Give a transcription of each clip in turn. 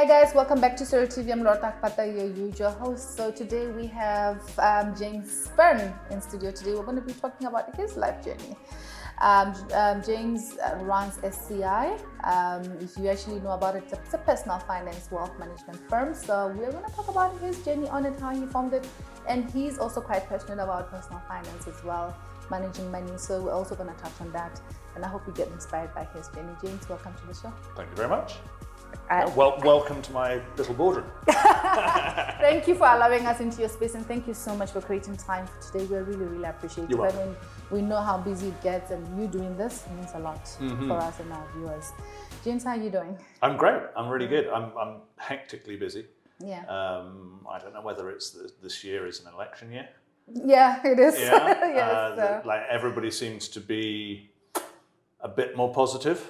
Hi guys, welcome back to Sero TV. I'm Laura Takpata, your usual host. So today we have James Fern in studio. Today we're going to be talking about his life journey. James runs SCI. If you actually know about it, it's a personal finance wealth management firm. So we're going to talk about his journey on it, how he formed it, and he's also quite passionate about personal finance as well, managing money. So we're also going to touch on that, and I hope you get inspired by his journey. James, welcome to the show. Thank you very much. Welcome to my little boardroom. Thank you for allowing us into your space, and thank you so much for creating time for today. We really appreciate it. I mean, we know how busy it gets, and you doing this means a lot for us and our viewers. James, how are you doing? I'm great. I'm really good. I'm hectically busy. Yeah. I don't know whether it's this year is an election year. Yeah, it is. Yeah. Yes. Like everybody seems to be a bit more positive.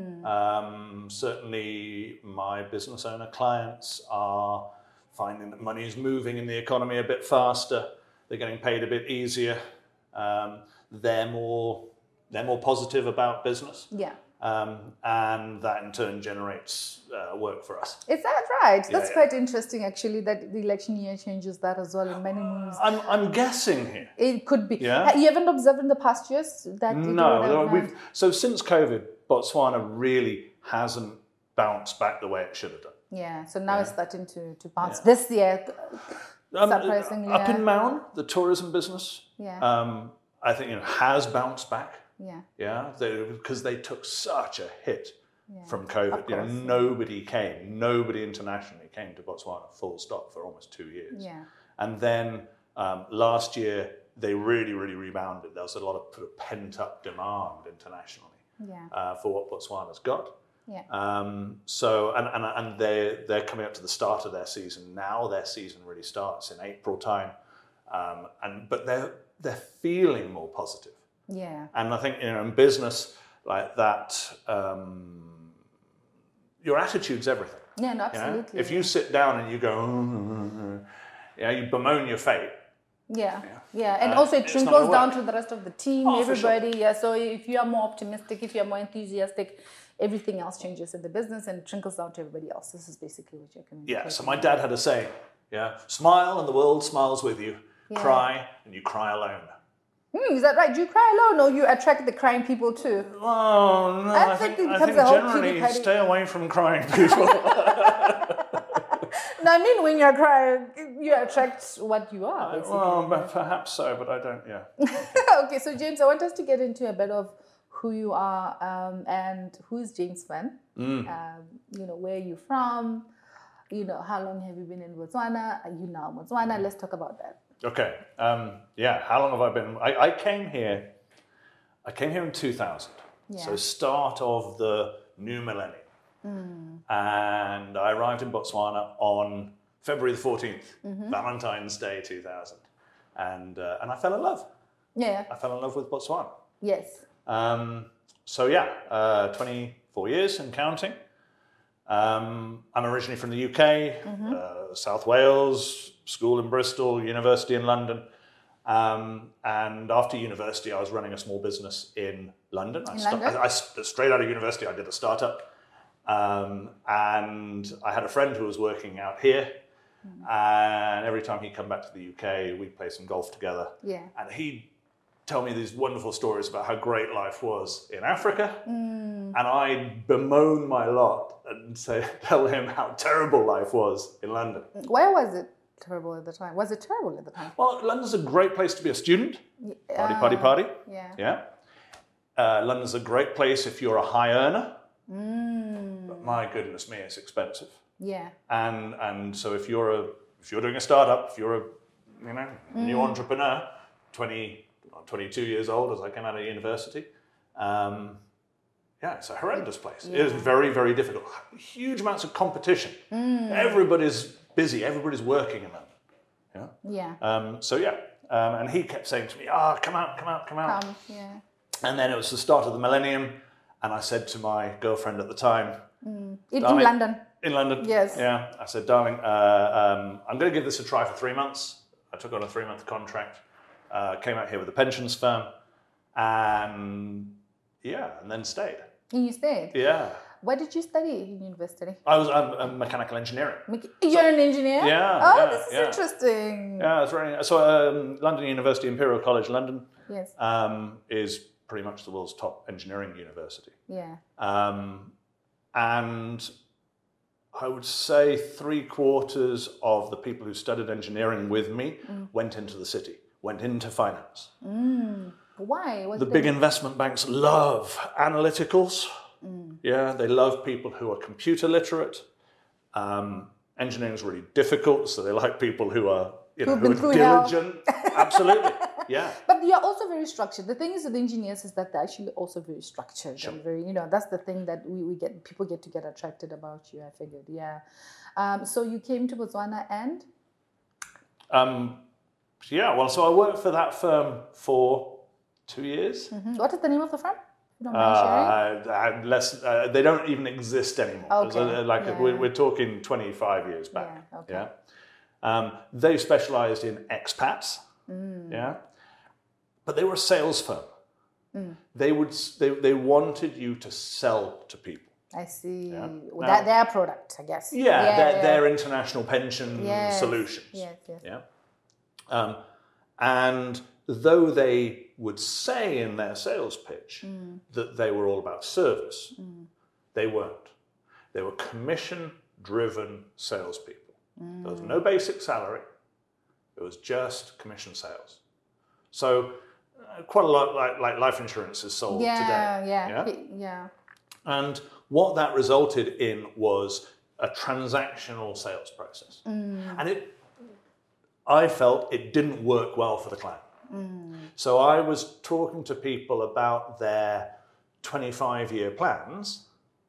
Certainly my business owner clients are finding that money is moving in the economy a bit faster. They're getting paid a bit easier. They're more positive about business. Yeah. And that in turn generates work for us. Is that right? That's quite interesting, actually, that the election year changes that as well in many moves. I'm guessing here. It could be. Yeah. You haven't observed in the past years that? So since COVID, Botswana really hasn't bounced back the way it should have done. Yeah, so now it's starting to bounce. This year, surprisingly. Up in Maun, the tourism business, I think has bounced back. Yeah. Yeah, because they took such a hit from COVID. Nobody internationally came to Botswana full stop for almost 2 years. Yeah. And then last year they really rebounded. There was a lot of pent up demand internationally for what Botswana's got. Yeah. So they're coming up to the start of their season now. Their season really starts in April time, but they're feeling more positive. Yeah. And I think in business like that, your attitude's everything. Yeah, no, absolutely. If you sit down and you go, you bemoan your fate. Yeah. And also it trickles down to the rest of the team, everybody. Sure. Yeah. So if you are more optimistic, if you are more enthusiastic, everything else changes in the business and trickles down to everybody else. This is basically what you're communicating. Yeah. So my dad had a saying, smile and the world smiles with you. Yeah. Cry and you cry alone. Is that right? Do you cry alone, or you attract the crying people too? Oh no! I think generally stay away from crying people. No, I mean when you're crying, you attract what you are. Basically. Well, perhaps so, but I don't. Yeah. Okay, so James, I want us to get into a bit of who you are and who's James Fern. Where are you from? How long have you been in Botswana? Are you now in Botswana? Let's talk about that. Okay. How long have I been? I came here in 2000. Yeah. So start of the new millennium. And I arrived in Botswana on February the 14th, Valentine's Day 2000. And I fell in love. Yeah. I fell in love with Botswana. Yes. 24 years and counting. I'm originally from the UK, South Wales, school in Bristol, university in London. And after university, I was running a small business in London. Straight out of university, I did a startup. And I had a friend who was working out here. And every time he'd come back to the UK, we'd play some golf together. Yeah. And he'd tell me these wonderful stories about how great life was in Africa. And I'd bemoan my lot and tell him how terrible life was in London. Where was it terrible at the time? Was it terrible at the time? Well, London's a great place to be a student. Party. Yeah. London's a great place if you're a high earner. But my goodness me, it's expensive. Yeah. And so if you're doing a startup, if you're a new entrepreneur, 22 years old as I came out of university, it's a horrendous place. Yeah. It is very, very difficult. Huge amounts of competition. Everybody's busy. Everybody's working in London. Yeah. And he kept saying to me, come out. Come, yeah. And then it was the start of the millennium, and I said to my girlfriend at the time, in London. In London. Yes. Yeah. I said, darling, I'm going to give this a try for 3 months. I took on a 3-month contract, came out here with a pensions firm, and then stayed. You stayed? Yeah. What did you study in university? I was mechanical engineering. You're an engineer? Yeah. Oh, yeah, this is yeah. interesting. Yeah, it's very. So London University, Imperial College London, Yes. is pretty much the world's top engineering university. Yeah. And I would say 3/4 of the people who studied engineering with me went into the city, went into finance. Why? The big investment banks love analyticals. Yeah, they love people who are computer literate. Engineering is really difficult, so they like people who are, who are diligent. Absolutely, yeah. But you're also very structured. The thing is with engineers is that they're actually also very structured and very, that's the thing that people get attracted about you. I figured, yeah. So you came to Botswana and? Yeah. Well, so I worked for that firm for 2 years. What is the name of the firm? You don't mind sharing? They don't even exist anymore. Okay. We're talking 25 years back. Yeah. Okay. Yeah. They specialised in expats. Yeah. But they were a sales firm. They wanted you to sell to people. I see. Yeah. Well, their product, I guess. Yeah. Their international pension solutions. Yes. Yeah. And though they would say in their sales pitch that they were all about service, they weren't. They were commission-driven salespeople. There was no basic salary. It was just commission sales. So quite a lot like life insurance is sold today. Yeah. And what that resulted in was a transactional sales process. And I felt it didn't work well for the client. So I was talking to people about their 25-year plans,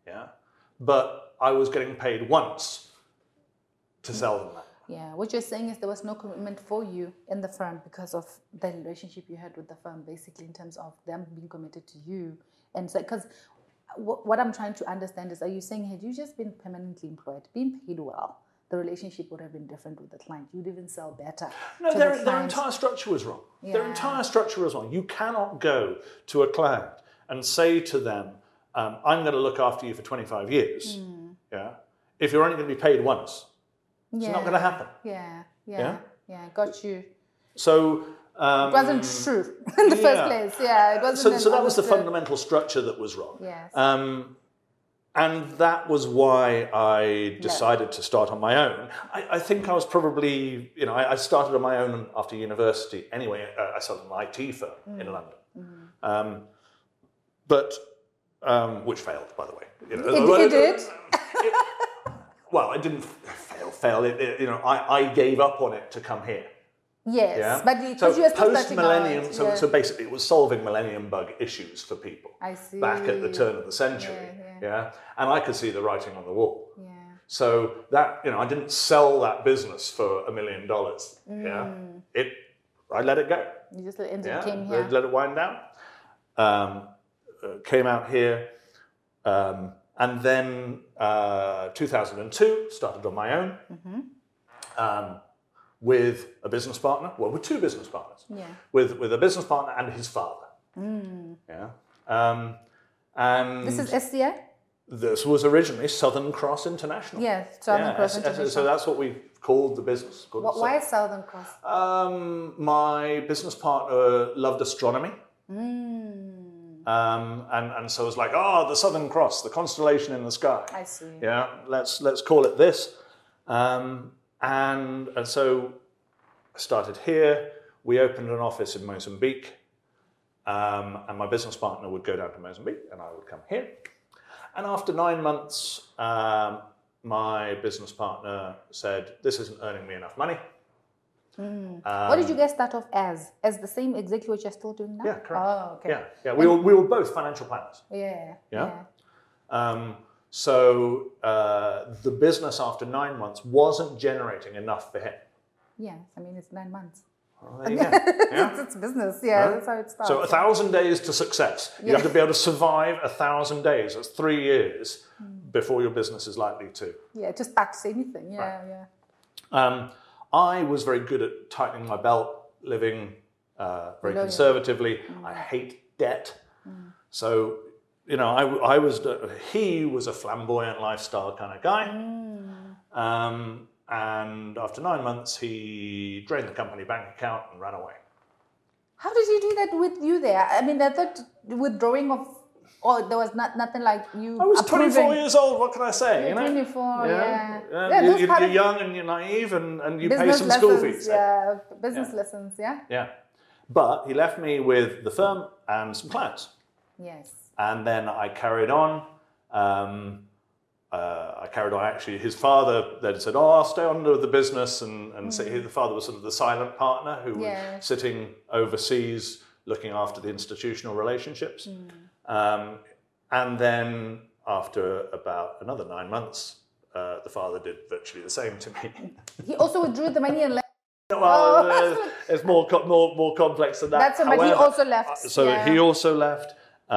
but I was getting paid once to sell them that. Yeah, what you're saying is there was no commitment for you in the firm because of the relationship you had with the firm, basically in terms of them being committed to you. And so, because what I'm trying to understand is, are you saying had you just been permanently employed, being paid well, the relationship would have been different with the client? You'd even sell better. No, their entire structure was wrong. Yeah. Their entire structure was wrong. You cannot go to a client and say to them, I'm going to look after you for 25 years. Yeah. If you're only going to be paid once, it's not going to happen. Yeah, got you. So it wasn't true in the first place. Yeah, it wasn't. So that was the fundamental structure that was wrong. Yes. And that was why I decided to start on my own. I think I was probably, I started on my own after university. Anyway, I started an IT firm in London, which failed, by the way. It did. Well, it didn't fail. I gave up on it to come here. Yes, yeah? but because you were still post-millennium, so basically it was solving millennium bug issues for people. I see. Back at the turn of the century, and I could see the writing on the wall. Yeah. So that, I didn't sell that business for $1 million. Yeah, I let it go. You just came here. Let it wind down. Came out here, and then 2002 started on my own. With a business partner, with two business partners. Yeah. With a business partner and his father. Yeah. And this is SCI? This was originally Southern Cross International. Yes, Southern Cross International. So that's what we called the business. Why Southern Cross? My business partner loved astronomy. And so it was like, the Southern Cross, the constellation in the sky. I see. Yeah, let's call it this. And so I started here. We opened an office in Mozambique. And my business partner would go down to Mozambique and I would come here. And after 9 months, my business partner said, this isn't earning me enough money. What did you guys start off as? As the same exactly what you're still doing now? Yeah, correct. Oh, okay. Yeah. We were both financial planners. Yeah. So the business after 9 months wasn't generating enough for him. Yes, I mean, it's 9 months. Well, there you go. Yeah? It's business, that's how it starts. So 1,000 days to success. You have to be able to survive 1,000 days. That's 3 years before your business is likely to. Yeah, to start anything. Yeah. I was very good at tightening my belt, living very conservatively. I hate debt. So, he was a flamboyant lifestyle kind of guy. And after 9 months, he drained the company bank account and ran away. How did he do that with you there? I mean, I thought withdrawing of, there was nothing like you. I was approving. 24 years old. What can I say? You're 24, yeah. You're young and you're naive, and you pay some school fees. Yeah, business lessons, yeah. Yeah, but he left me with the firm and some clients. Yes. And then I carried on. Actually, his father then said, "Oh, I'll stay on with the business," and so the father was sort of the silent partner who was sitting overseas looking after the institutional relationships. And then after about another 9 months, the father did virtually the same to me. He also withdrew the money and left. Well, it's more complex than that. That's but he also left. He also left,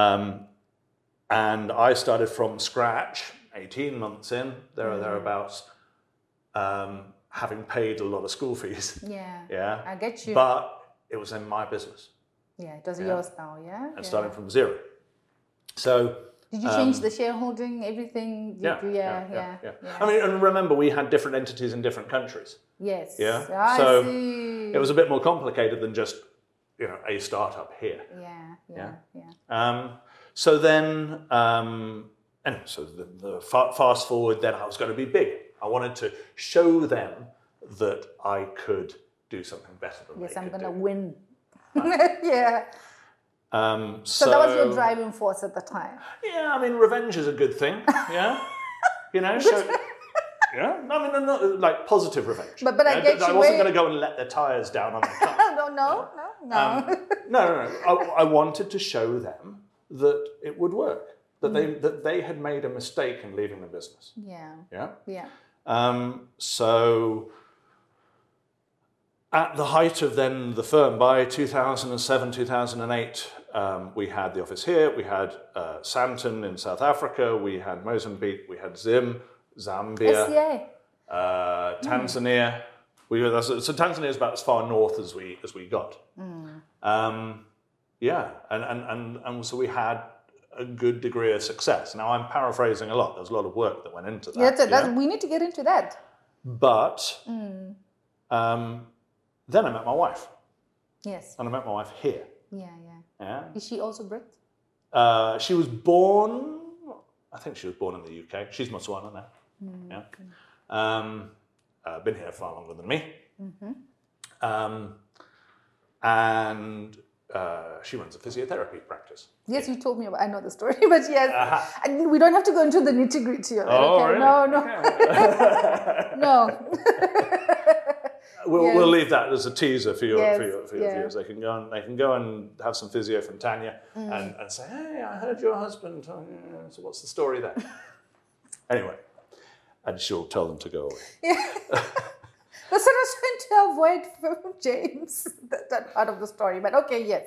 and I started from scratch. 18 months in, thereabouts, having paid a lot of school fees. Yeah, I get you. But it was in my business. Yeah, it was yours now, yeah? And starting from zero. So... Did you change the shareholding, everything? Yeah. I mean, and remember, we had different entities in different countries. Yes. Yeah? I see. It was a bit more complicated than just, a startup here. Yeah. So then... Anyway, so the fast forward, then I was going to be big. I wanted to show them that I could do something better than they could do. Yes, I'm going to win. Yeah. So that was your driving force at the time. Yeah, I mean, revenge is a good thing. Yeah, yeah. I mean, not like positive revenge. But I get you. I wasn't going to go and let the tires down on the car. No. I wanted to show them that it would work. That they had made a mistake in leaving the business. Yeah. So at the height of then the firm, by 2007, 2008, we had the office here. We had Santon in South Africa. We had Mozambique. We had Zambia, Tanzania. So Tanzania is about as far north as we got. And so we had a good degree of success. Now, I'm paraphrasing a lot. There's a lot of work that went into that. We need to get into that. But then I met my wife. Yes. And I met my wife here. Yeah. Is she also Brit? She was born, I think she was born in the UK. She's Botswana now. Yeah. Been here far longer than me. And she runs a physiotherapy practice. Yes, you told me about. I know the story, but yes, and we don't have to go into the nitty gritty of it. Oh, okay? Really? No. Okay. No. We'll leave that as a teaser for your viewers. They can go and have some physio from Tanya and say, "Hey, I heard your husband. So what's the story there?" Anyway, and she'll tell them to go away. Yeah. That's what I was trying to avoid from James, that part of the story. But okay, yes.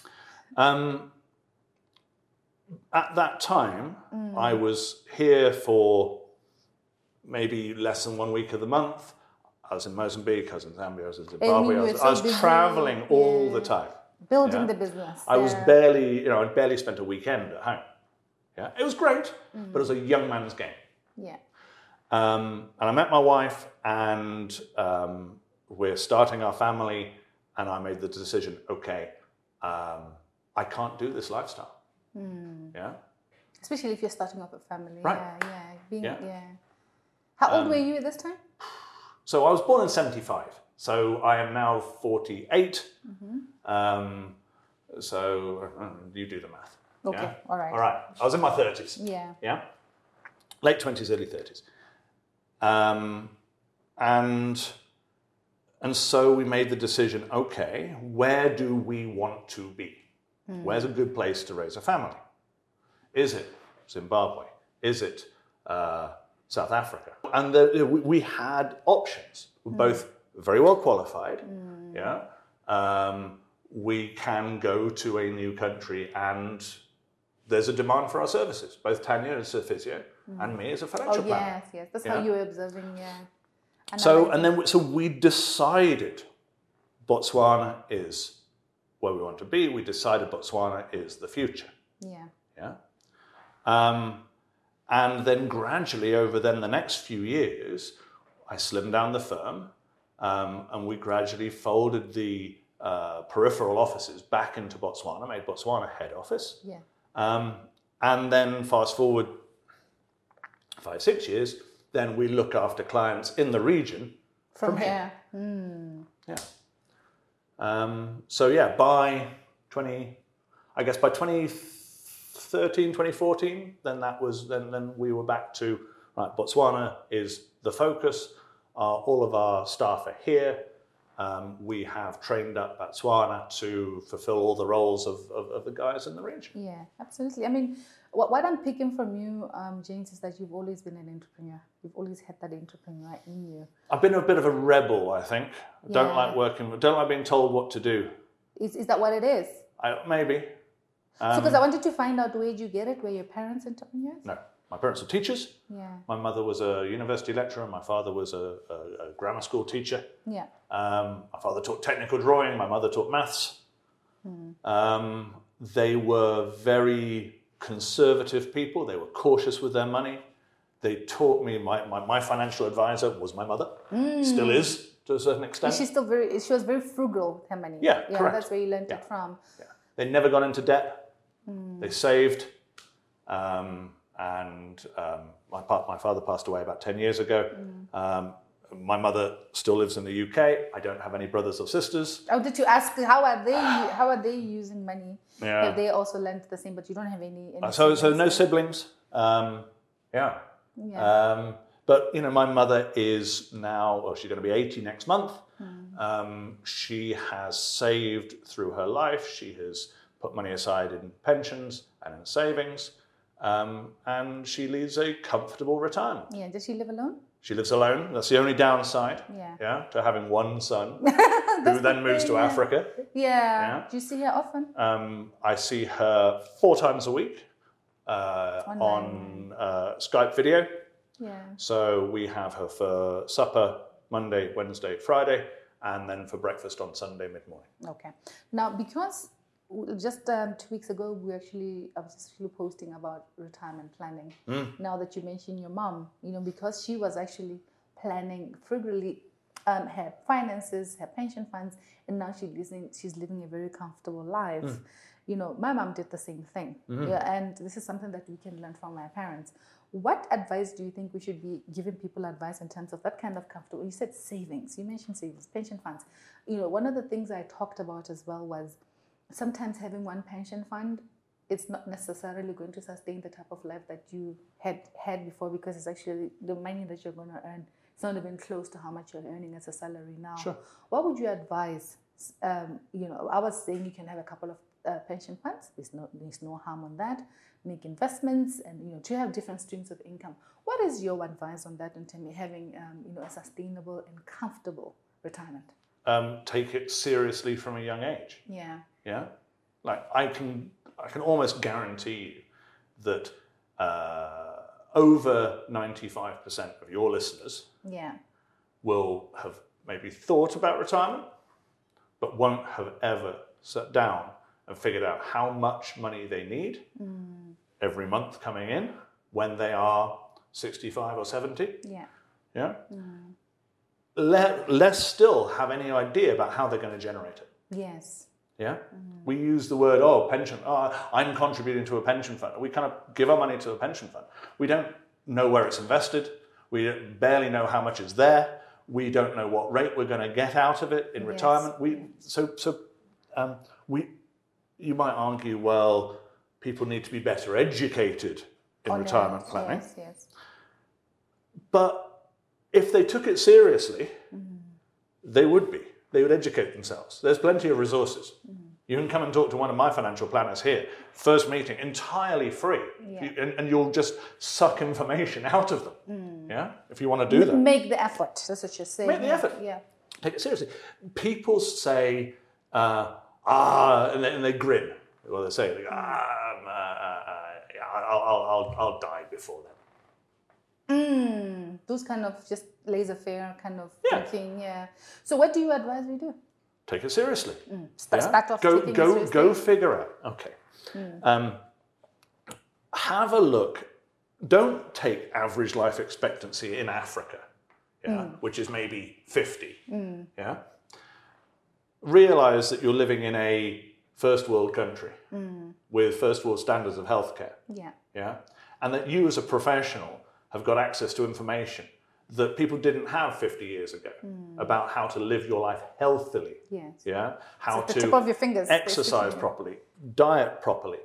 At that time, I was here for maybe less than 1 week of the month. I was in Mozambique, I was in Zambia, I was in Zimbabwe. I was traveling all the time. Building the business. I was I'd barely spent a weekend at home. Yeah, it was great, but it was a young man's game. Yeah. And I met my wife, and we're starting our family, and I made the decision, okay, I can't do this lifestyle. Yeah. Especially if you're starting off a family. Right. Yeah. How old were you at this time? So I was born in 75. So I am now 48. So you do the math. Okay, yeah? all right. All right. I was in my 30s. Yeah. Yeah. Late 20s, early 30s. And so we made the decision, okay, where do we want to be? Where's a good place to raise a family? Is it Zimbabwe? Is it South Africa? And we had options. We're both very well qualified. Yeah. We can go to a new country and there's a demand for our services. Both Tanya as a physio and me as a financial planner. Yes. That's how you were observing, So we decided Botswana is where we want to be. We decided Botswana is the future. Yeah. Yeah. And then gradually over then the next few years, I slimmed down the firm, and we gradually folded the peripheral offices back into Botswana, made Botswana head office. Yeah. And then fast forward 5-6 years, then we look after clients in the region From here. Yeah. So yeah, by 2013, 2014, then we were back to, right, Botswana is the focus. All of our staff are here. We have trained up Botswana to fulfill all the roles of the guys in the region. Yeah, absolutely. I mean, what I'm picking from you, James, is that you've always been an entrepreneur. You've always had that entrepreneur in you. I've been a bit of a rebel, I think. Don't like being told what to do. Is that what it is? Maybe. Because I wanted to find out, where did you get it? Were your parents entrepreneurs? No. My parents are teachers. Yeah. My mother was a university lecturer. My father was a grammar school teacher. Yeah. My father taught technical drawing. My mother taught maths. They were very conservative people. They were cautious with their money. They taught me, my financial advisor was my mother. Still is, to a certain extent. She was very frugal with her money. Yeah, correct. That's where you learned it from. Yeah. They never got into debt. They saved. My father passed away about 10 years ago. My mother still lives in the UK. I don't have any brothers or sisters. Oh, did you ask how are they using money? Yeah. Have they also learned the same, but you don't have any so no siblings. Yeah. But my mother is now, she's going to be 80 next month. She has saved through her life. She has put money aside in pensions and in savings. And she leads a comfortable retirement. Yeah. Does she live alone? She lives alone. That's the only downside. Yeah. To having one son who then moves to Africa. Yeah. Do you see her often? I see her 4 times a week on Skype video. Yeah. So we have her for supper Monday, Wednesday, Friday, and then for breakfast on Sunday mid-morning. Okay. Now, because just 2 weeks ago, I was actually posting about retirement planning. Now that you mentioned your mom, because she was actually planning frugally her finances, her pension funds, and now she's living a very comfortable life. My mom did the same thing. And this is something that we can learn from our parents. What advice do you think we should be giving people advice in terms of that kind of comfortable? You said savings. You mentioned savings, pension funds. One of the things I talked about as well was sometimes having one pension fund, it's not necessarily going to sustain the type of life that you had before, because it's actually the money that you're going to earn. It's not even close to how much you're earning as a salary now. Sure. What would you advise? I was saying you can have a couple of pension funds. There's no harm on that. Make investments and to have different streams of income. What is your advice on that in terms of having a sustainable and comfortable retirement? Take it seriously from a young age. Yeah. Yeah. Like I can almost guarantee you that over 95% of your listeners will have maybe thought about retirement, but won't have ever sat down and figured out how much money they need every month coming in when they are 65 or 70. Yeah. Yeah. Less still have any idea about how they're going to generate it. Yes. Yeah. We use the word, pension. I'm contributing to a pension fund. We kind of give our money to a pension fund. We don't know where it's invested. We barely know how much is there. We don't know what rate we're going to get out of it in retirement. You might argue, well, people need to be better educated in retirement planning. Yes. But if they took it seriously, they would be. They would educate themselves. There's plenty of resources. You can come and talk to one of my financial planners here. First meeting, entirely free. And you'll just suck information out of them. Yeah, if you want to do that. Make the effort. That's what you're saying. Make the effort. Yeah. Take it seriously. People say, and they grin. Well, they say, I'll die before then. Those kind of just laissez-faire kind of thinking. Yeah. So what do you advise we do? Take it seriously. Start off taking it seriously. Go figure out. Okay. have a look. Don't take average life expectancy in Africa, which is maybe 50. Yeah. Realize that you're living in a first world country with first world standards of healthcare. Yeah. And that you as a professional have got access to information that people didn't have 50 years ago about how to live your life healthily. Yes. Yeah. How the to tip of your fingers, exercise basically. properly, diet properly.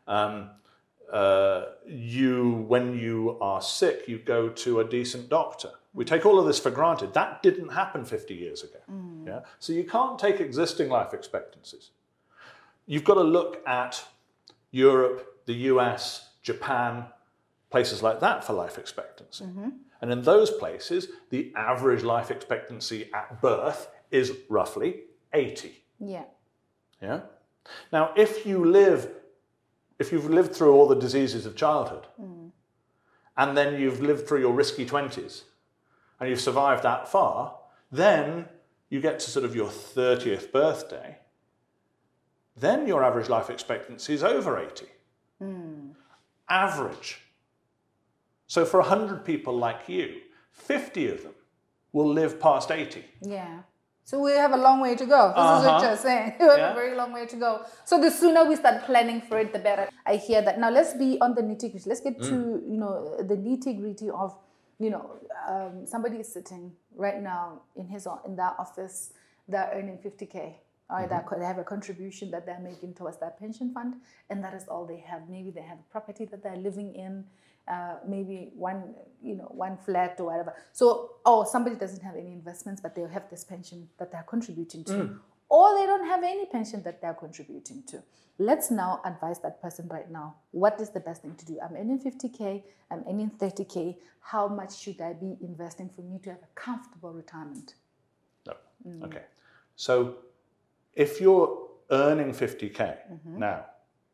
When you are sick, you go to a decent doctor. We take all of this for granted. That didn't happen 50 years ago. Yeah? So you can't take existing life expectancies. You've got to look at Europe, the US, Japan, places like that for life expectancy. And in those places, the average life expectancy at birth is roughly 80. Yeah. Yeah? Now, if you've lived through all the diseases of childhood, and then you've lived through your risky 20s, and you've survived that far, then you get to sort of your 30th birthday, then your average life expectancy is over 80. Average. So for 100 people like you, 50 of them will live past 80. Yeah. So we have a long way to go. This is what you're saying. We have a very long way to go. So the sooner we start planning for it, the better. I hear that. Now let's be on the nitty-gritty. Let's get to, the nitty-gritty of, somebody is sitting right now in their office. They're earning 50K. Or they have a contribution that they're making towards their pension fund, and that is all they have. Maybe they have a property that they're living in, maybe one flat or whatever. So, somebody doesn't have any investments, but they have this pension that they're contributing to. Or they don't have any pension that they're contributing to. Let's now advise that person right now. What is the best thing to do? I'm earning 50K, I'm earning 30K. How much should I be investing for me to have a comfortable retirement? No. Okay. So if you're earning 50K now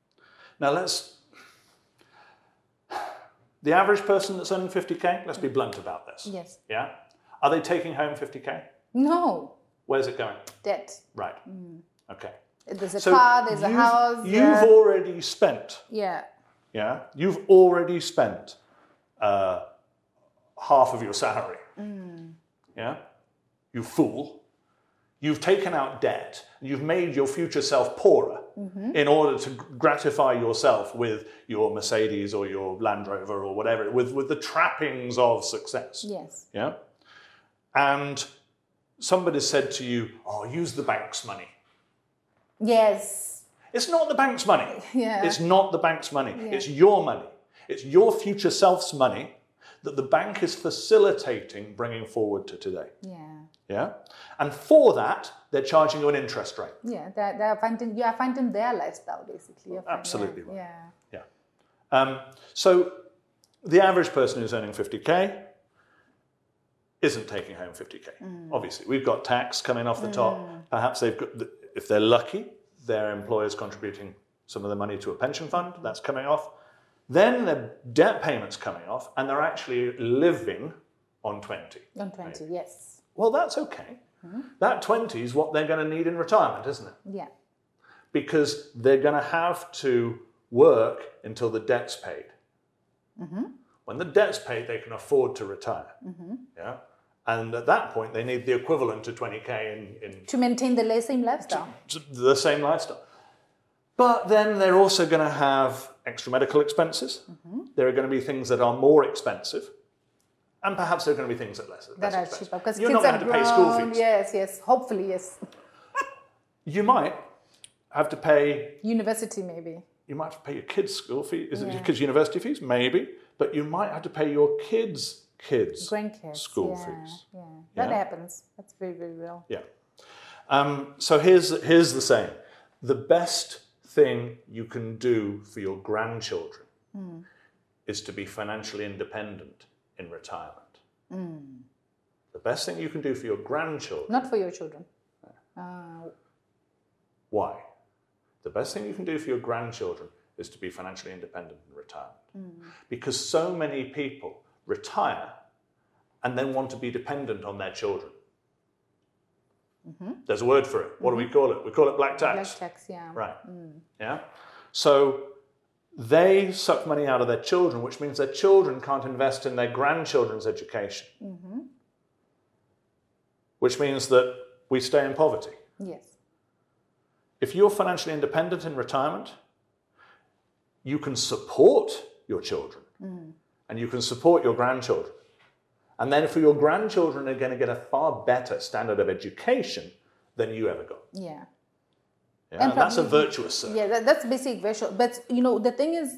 the average person that's earning 50K, let's be blunt about this. Yes. Yeah? Are they taking home 50K? No. Where's it going? Debt. Right. Okay. There's a car, there's a house. You've already spent. Yeah. Yeah? You've already spent half of your salary. Yeah? You fool. You've taken out debt. You've made your future self poorer in order to gratify yourself with your Mercedes or your Land Rover or whatever, with the trappings of success. Yes. Yeah? And somebody said to you, use the bank's money. Yes. It's not the bank's money. Yeah. It's not the bank's money. Yeah. It's your money. It's your future self's money that the bank is facilitating bringing forward to today. Yeah. Yeah? And for that, they're charging you an interest rate. Yeah, you are funding their lifestyle, basically. Absolutely right. Yeah. Yeah. So the average person who's earning 50K isn't taking home 50K. Obviously, we've got tax coming off the top. Perhaps they've got, if they're lucky, their employer's contributing some of the money to a pension fund. That's coming off. Then their debt payment's coming off, and they're actually living on 20. On 20, maybe. Yes. Well, that's okay. That 20 is what they're going to need in retirement, isn't it? Yeah. Because they're going to have to work until the debt's paid. When the debt's paid, they can afford to retire. Yeah. And at that point, they need the equivalent to 20K in to maintain the same lifestyle. The same lifestyle. But then they're also going to have extra medical expenses. There are going to be things that are more expensive. And perhaps there are going to be things that are less expensive. Cheaper. Because you're kids not going to pay school fees. Yes. Hopefully, yes. You might have to pay... University, maybe. You might have to pay your kids' school fees. Is it your kids' university fees? Maybe. But you might have to pay your kids' grandkids school fees. Yeah. That happens. That's very, very real. Yeah. So here's the saying. The best thing you can do for your grandchildren is to be financially independent in retirement. The best thing you can do for your grandchildren... Not for your children. Why? The best thing you can do for your grandchildren is to be financially independent in retirement. Because so many people retire and then want to be dependent on their children. There's a word for it. What do we call it? We call it black tax. Black tax, yeah. Right. Yeah. So they suck money out of their children, which means their children can't invest in their grandchildren's education, which means that we stay in poverty. Yes. If you're financially independent in retirement, you can support your children and you can support your grandchildren. And then for your grandchildren are going to get a far better standard of education than you ever got. Yeah. Yeah, and that's a virtuous circle. Yeah, that's basic virtual. But, the thing is,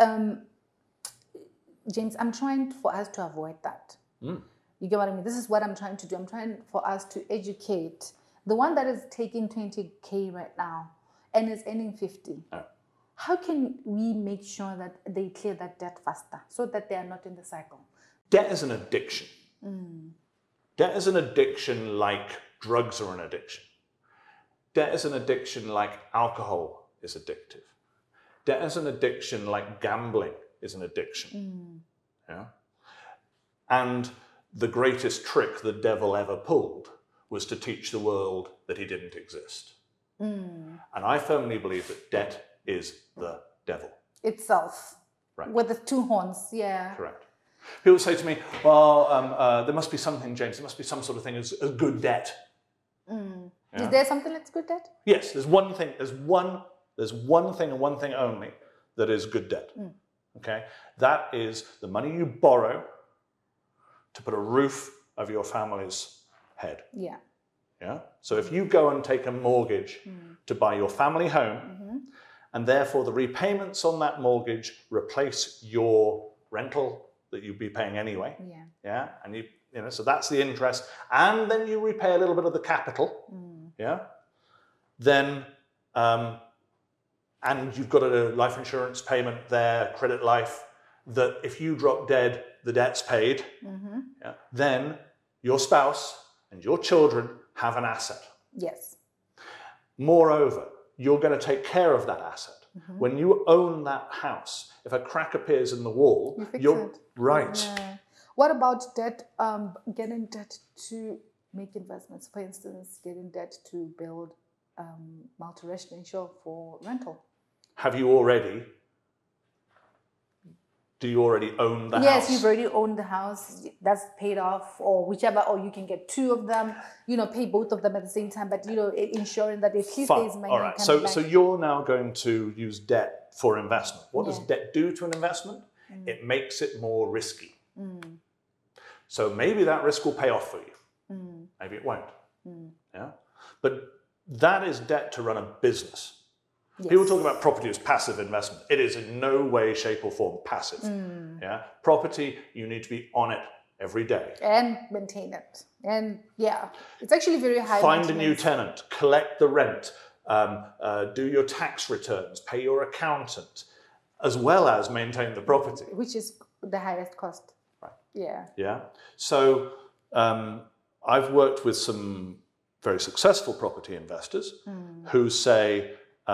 James, I'm trying for us to avoid that. You get what I mean? This is what I'm trying to do. I'm trying for us to educate the one that is taking 20K right now and is earning 50. How can we make sure that they clear that debt faster so that they are not in the cycle? Debt is an addiction. Debt is an addiction like drugs are an addiction. Debt is an addiction like alcohol is addictive. Debt is an addiction like gambling is an addiction. Yeah? And the greatest trick the devil ever pulled was to teach the world that he didn't exist. And I firmly believe that debt is the devil. Itself. Right. With the two horns, yeah. Correct. People say to me, well, there must be something, James, there must be some sort of thing as good debt. Yeah? Is there something that's good debt? Yes, there's one thing, there's one thing and one thing only that is good debt. Okay? That is the money you borrow to put a roof over your family's head. Yeah. Yeah? So if you go and take a mortgage to buy your family home, and therefore the repayments on that mortgage replace your rental that you'd be paying anyway. Yeah. Yeah. And so that's the interest. And then you repay a little bit of the capital. Yeah. Then, and you've got a life insurance payment there, credit life, that if you drop dead, the debt's paid. Yeah, then your spouse and your children have an asset. Yes. Moreover, you're going to take care of that asset. When you own that house, if a crack appears in the wall, you're right. Yeah. What about debt? Getting debt to make investments, for instance, getting debt to build multi-residential for rental. Do you already own the house? Yes, you've already owned the house. That's paid off, or whichever, or you can get two of them. Pay both of them at the same time. But ensuring that if he stays money, all right. So you're now going to use debt for investment. What does debt do to an investment? It makes it more risky. So maybe that risk will pay off for you. Maybe it won't. Yeah. But that is debt to run a business. Yes. People talk about property as passive investment. It is in no way, shape or form passive. Yeah. Property, you need to be on it every day. And maintain it. And yeah, it's actually very high. Find a new tenant, collect the rent, do your tax returns, pay your accountant, as well as maintain the property. Which is the highest cost. Right. Yeah. Yeah. So I've worked with some very successful property investors who say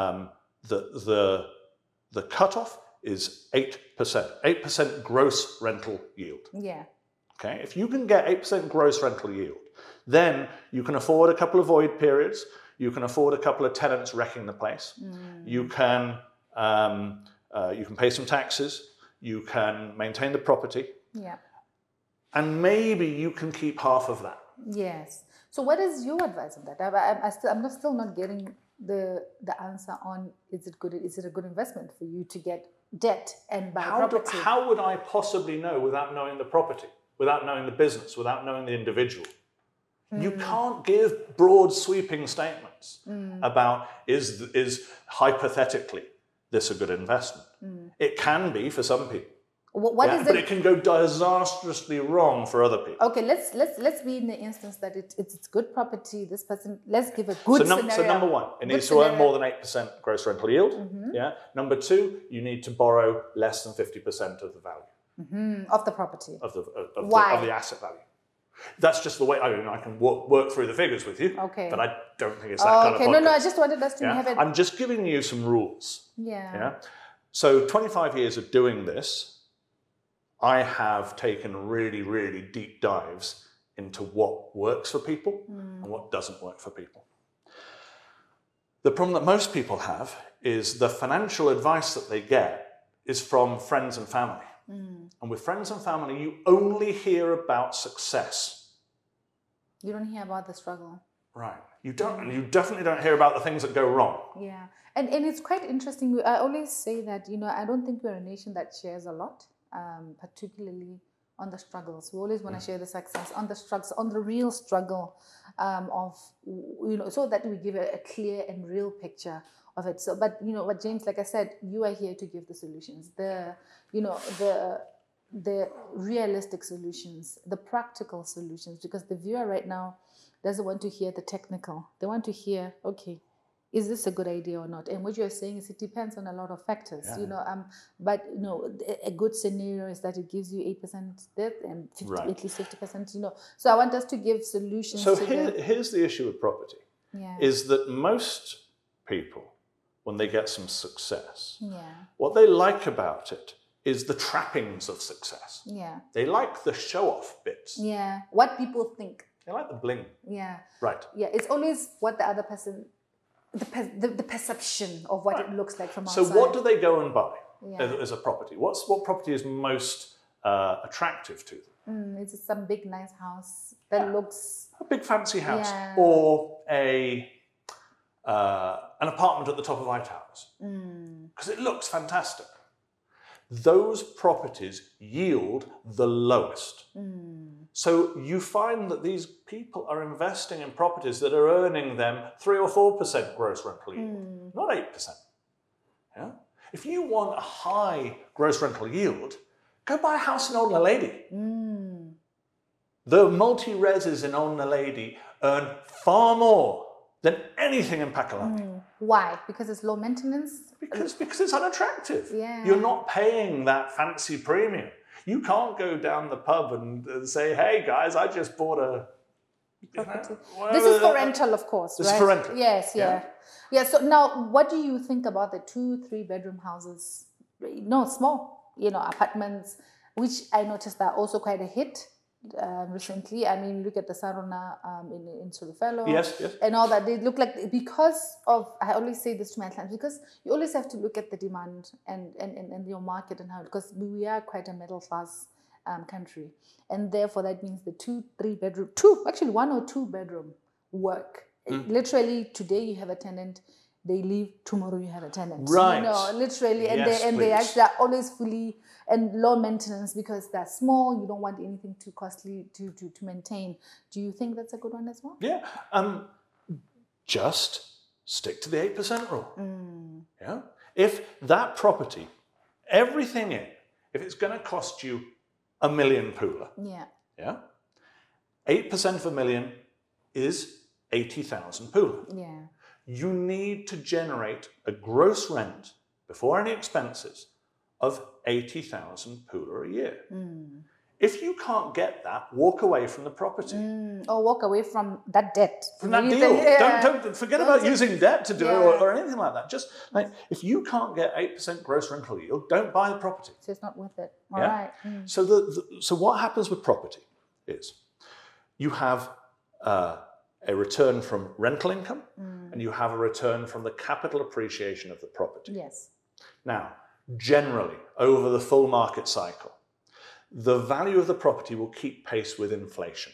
that the cutoff is 8%. 8% gross rental yield. Yeah. Okay. If you can get 8% gross rental yield, then you can afford a couple of void periods. You can afford a couple of tenants wrecking the place. You can pay some taxes. You can maintain the property. Yeah. And maybe you can keep half of that. Yes. So what is your advice on that? I'm still not getting the answer on is it a good investment for you to get debt and buy property? How would I possibly know without knowing the property, without knowing the business, without knowing the individual? You can't give broad sweeping statements about is hypothetically this a good investment. It can be for some people. But it can go disastrously wrong for other people. Okay, let's be in the instance that it's good property. This person, let's give a good scenario. So number one, it needs to earn more than 8% gross rental yield. Yeah. Number two, you need to borrow less than 50% of the value of the property of the asset value. That's just the way. I mean, I can work through the figures with you. Okay. But I don't think it's that kind of podcast. No, I just wanted us to have it. I'm just giving you some rules. Yeah. So 25 years of doing this, I have taken really, really deep dives into what works for people and what doesn't work for people. The problem that most people have is the financial advice that they get is from friends and family. And with friends and family, you only hear about success. You don't hear about the struggle. Right. You definitely don't hear about the things that go wrong. Yeah. And it's quite interesting. I always say that, I don't think we're a nation that shares a lot, particularly on the struggles. We always want to share the success on the struggles, on the real struggle of, so that we give a clear and real picture of it. So, but what, James, like I said, you are here to give the solutions, the realistic solutions, the practical solutions, because the viewer right now doesn't want to hear the technical. They want to hear, okay, is this a good idea or not? And what you're saying is it depends on a lot of factors, but a good scenario is that it gives you 8% debt and at least 50%, So I want us to give solutions. So here's the issue with property, is that most people, when they get some success, what they like about it is the trappings of success. Yeah. They like the show-off bits. Yeah. What people think. They like the bling. Yeah. Right. Yeah. It's always what the other person, the perception of what it looks like from outside. So what do they go and buy as a property? What property is most attractive to them? It's some big nice house that looks... A big fancy house. Or an apartment at the top of High Towers. Because it looks fantastic. Those properties yield the lowest. So you find that these people are investing in properties that are earning them 3 or 4% gross rental yield, not 8%. Yeah? If you want a high gross rental yield, go buy a house in Old Naledi. The multi-reses in Old Naledi earn far more than anything in Pakalani. Why? Because it's low maintenance? Because it's unattractive. Yeah. You're not paying that fancy premium. You can't go down the pub and say, hey guys, I just bought a property. This is for rental, of course, This is for rental. Yes, yeah. So now, what do you think about the 2-3 bedroom houses? No, small, apartments, which I noticed are also quite a hit. Recently, I mean, look at the Sarona in Solofelo, yes, and all that. They look like, because of, I always say this to my clients, because you always have to look at the demand and your market and how, because we are quite a middle class country, and therefore that means the 2-3 bedroom, 1 or 2 bedroom work. Literally, today you have a tenant, they leave, tomorrow you have a tenant. Right. Literally, and Yes, they actually are always fully and low maintenance because they're small. You don't want anything too costly to maintain. Do you think that's a good one as well? Yeah. Just stick to the 8% rule. Yeah. If that property, everything in, if it's going to cost you $1 million pula, yeah, 8% of $1 million is 80,000 pula. Yeah. You need to generate a gross rent before any expenses of 80,000 pula a year. If you can't get that, walk away from the property. Or walk away from that debt. From that deal. Don't forget about using debt to do it or anything like that. Just like, if you can't get 8% gross rental yield, don't buy the property. So it's not worth it. All right. So what happens with property is you have a return from rental income and you have a return from the capital appreciation of the property. Yes. Now, generally, over the full market cycle, the value of the property will keep pace with inflation.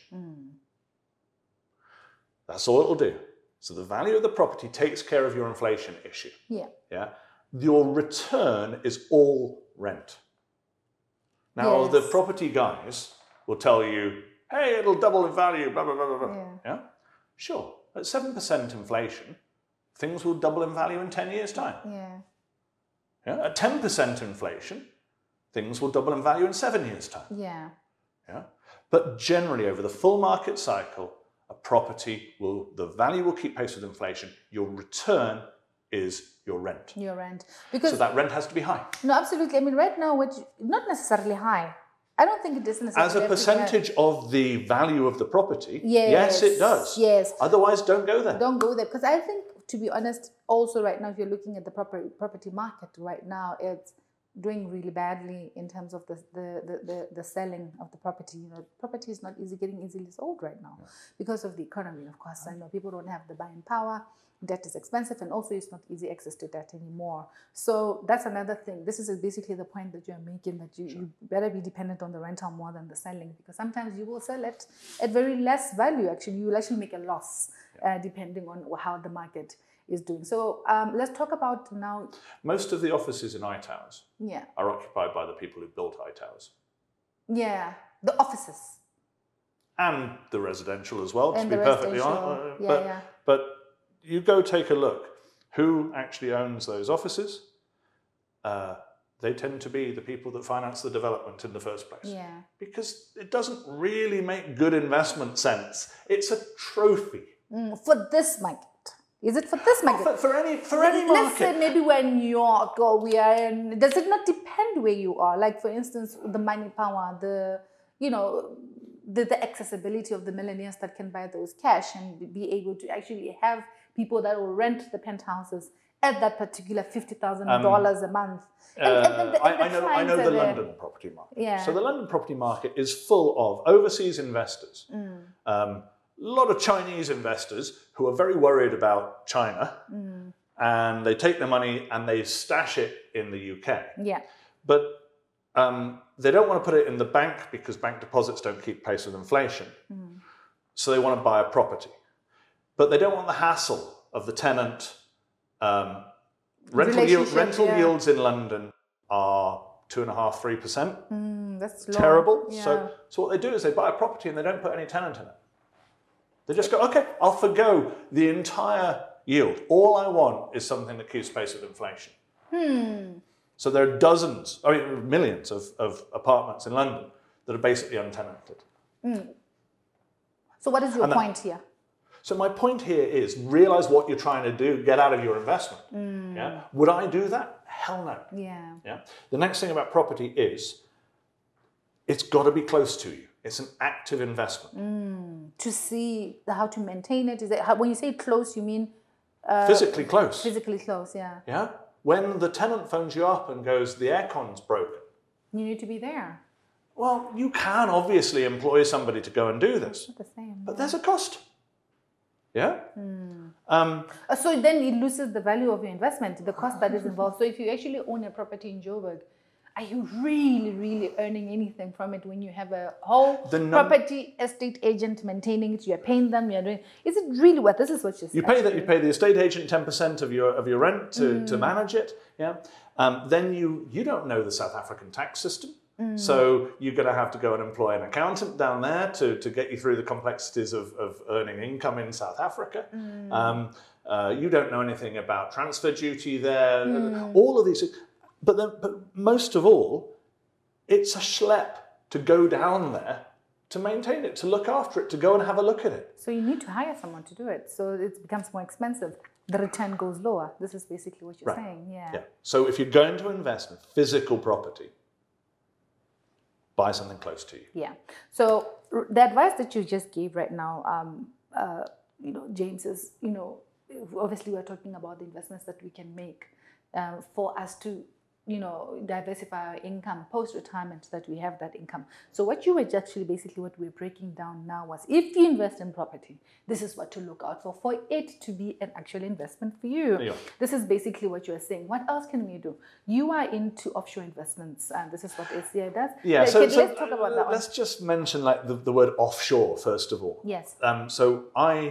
That's all it'll do. So the value of the property takes care of your inflation issue. Yeah. Your return is all rent. Now, the property guys will tell you, hey, it'll double in value, blah, blah, blah, blah. Yeah. Sure. At 7% inflation, things will double in value in 10 years' time. Yeah. At 10% inflation, things will double in value in 7 years' time. Yeah. But generally, over the full market cycle, a property the value will keep pace with inflation. Your return is your rent. Your rent. So that rent has to be high. No, absolutely. I mean, right now, not necessarily high. I don't think it is necessarily. As a percentage of the value of the property, yes, yes, it does. Yes. Otherwise, don't go there. Don't go there. Because I think, to be honest, also right now, if you're looking at the property market right now, it's doing really badly in terms of the selling of the property. Property is not getting easily sold right now because of the economy. Of course, I know people don't have the buying power. Debt is expensive, and also it's not easy access to debt anymore. So that's another thing. This is basically the point that you're making, that you better be dependent on the rental more than the selling, because sometimes you will sell it at very less value. Actually, you will actually make a loss depending on how the market is doing. So let's talk about now. Most of the offices in iTowers are occupied by the people who built iTowers. Yeah, the offices. And the residential as well, to be perfectly honest. But you go take a look. Who actually owns those offices? They tend to be the people that finance the development in the first place. Yeah. Because it doesn't really make good investment sense. It's a trophy. For this market. Is it for this market? For any market. Let's say maybe we're in New York, or we are in... Does it not depend where you are? Like, for instance, the money power, the accessibility of the millionaires that can buy those cash and be able to actually have people that will rent the penthouses at that particular $50,000 a month. I know the London property market. Yeah. So the London property market is full of overseas investors. A lot of Chinese investors who are very worried about China, and they take their money and they stash it in the UK. Yeah. But they don't want to put it in the bank because bank deposits don't keep pace with inflation. So they want to buy a property. But they don't want the hassle of the tenant. Rental yields in London are 2.5–3%. That's low. Terrible. Yeah. So what they do is they buy a property and they don't put any tenant in it. They just go, okay, I'll forgo the entire yield. All I want is something that keeps pace with inflation. So there are millions of apartments in London that are basically untenanted. So what is your point here? So my point here is realize what you're trying to do, get out of your investment. Yeah? Would I do that? Hell no. Yeah. The next thing about property is it's got to be close to you. It's an active investment. To see how to maintain it. Is it when you say close, you mean physically close? Physically close, yeah. Yeah. When the tenant phones you up and goes, the aircon's broken, you need to be there. Well, you can obviously employ somebody to go and do this. It's not the same. But there's a cost. Yeah? So then it loses the value of your investment, the cost that is involved. So if you actually own a property in Joburg, are you really, really earning anything from it when you have a whole property estate agent maintaining it? You're paying them. You're doing. Is it really what this is? What you're saying? You pay the estate agent 10% of your rent to manage it. Yeah. Then you don't know the South African tax system. So you're going to have to go and employ an accountant down there to get you through the complexities of earning income in South Africa. You don't know anything about transfer duty there. All of these things. But most of all, it's a schlep to go down there to maintain it, to look after it, to go and have a look at it. So you need to hire someone to do it. So it becomes more expensive. The return goes lower. This is basically what you're saying. Yeah. So if you're going to invest in physical property, buy something close to you. Yeah. So the advice that you just gave right now, James, is, obviously we're talking about the investments that we can make for us to, diversify our income post-retirement, so that we have that income. So what you were actually basically what we're breaking down now was, if you invest in property, this is what to look out for it to be an actual investment for you. Yeah. This is basically what you're saying. What else can we do? You are into offshore investments, and this is what ACI does. Yeah, let's talk about that one. Let's just mention the word offshore, first of all. Yes. So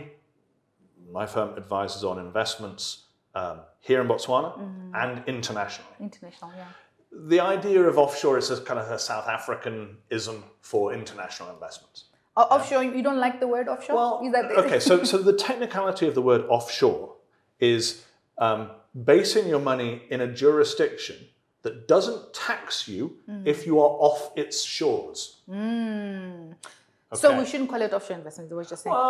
my firm advises on investments here in Botswana and internationally. International, yeah. The idea of offshore is kind of a South Africanism for international investments. Offshore, you don't like the word offshore? Well, so the technicality of the word offshore is basing your money in a jurisdiction that doesn't tax you if you are off its shores. Okay. So we shouldn't call it offshore investment, is what you're saying?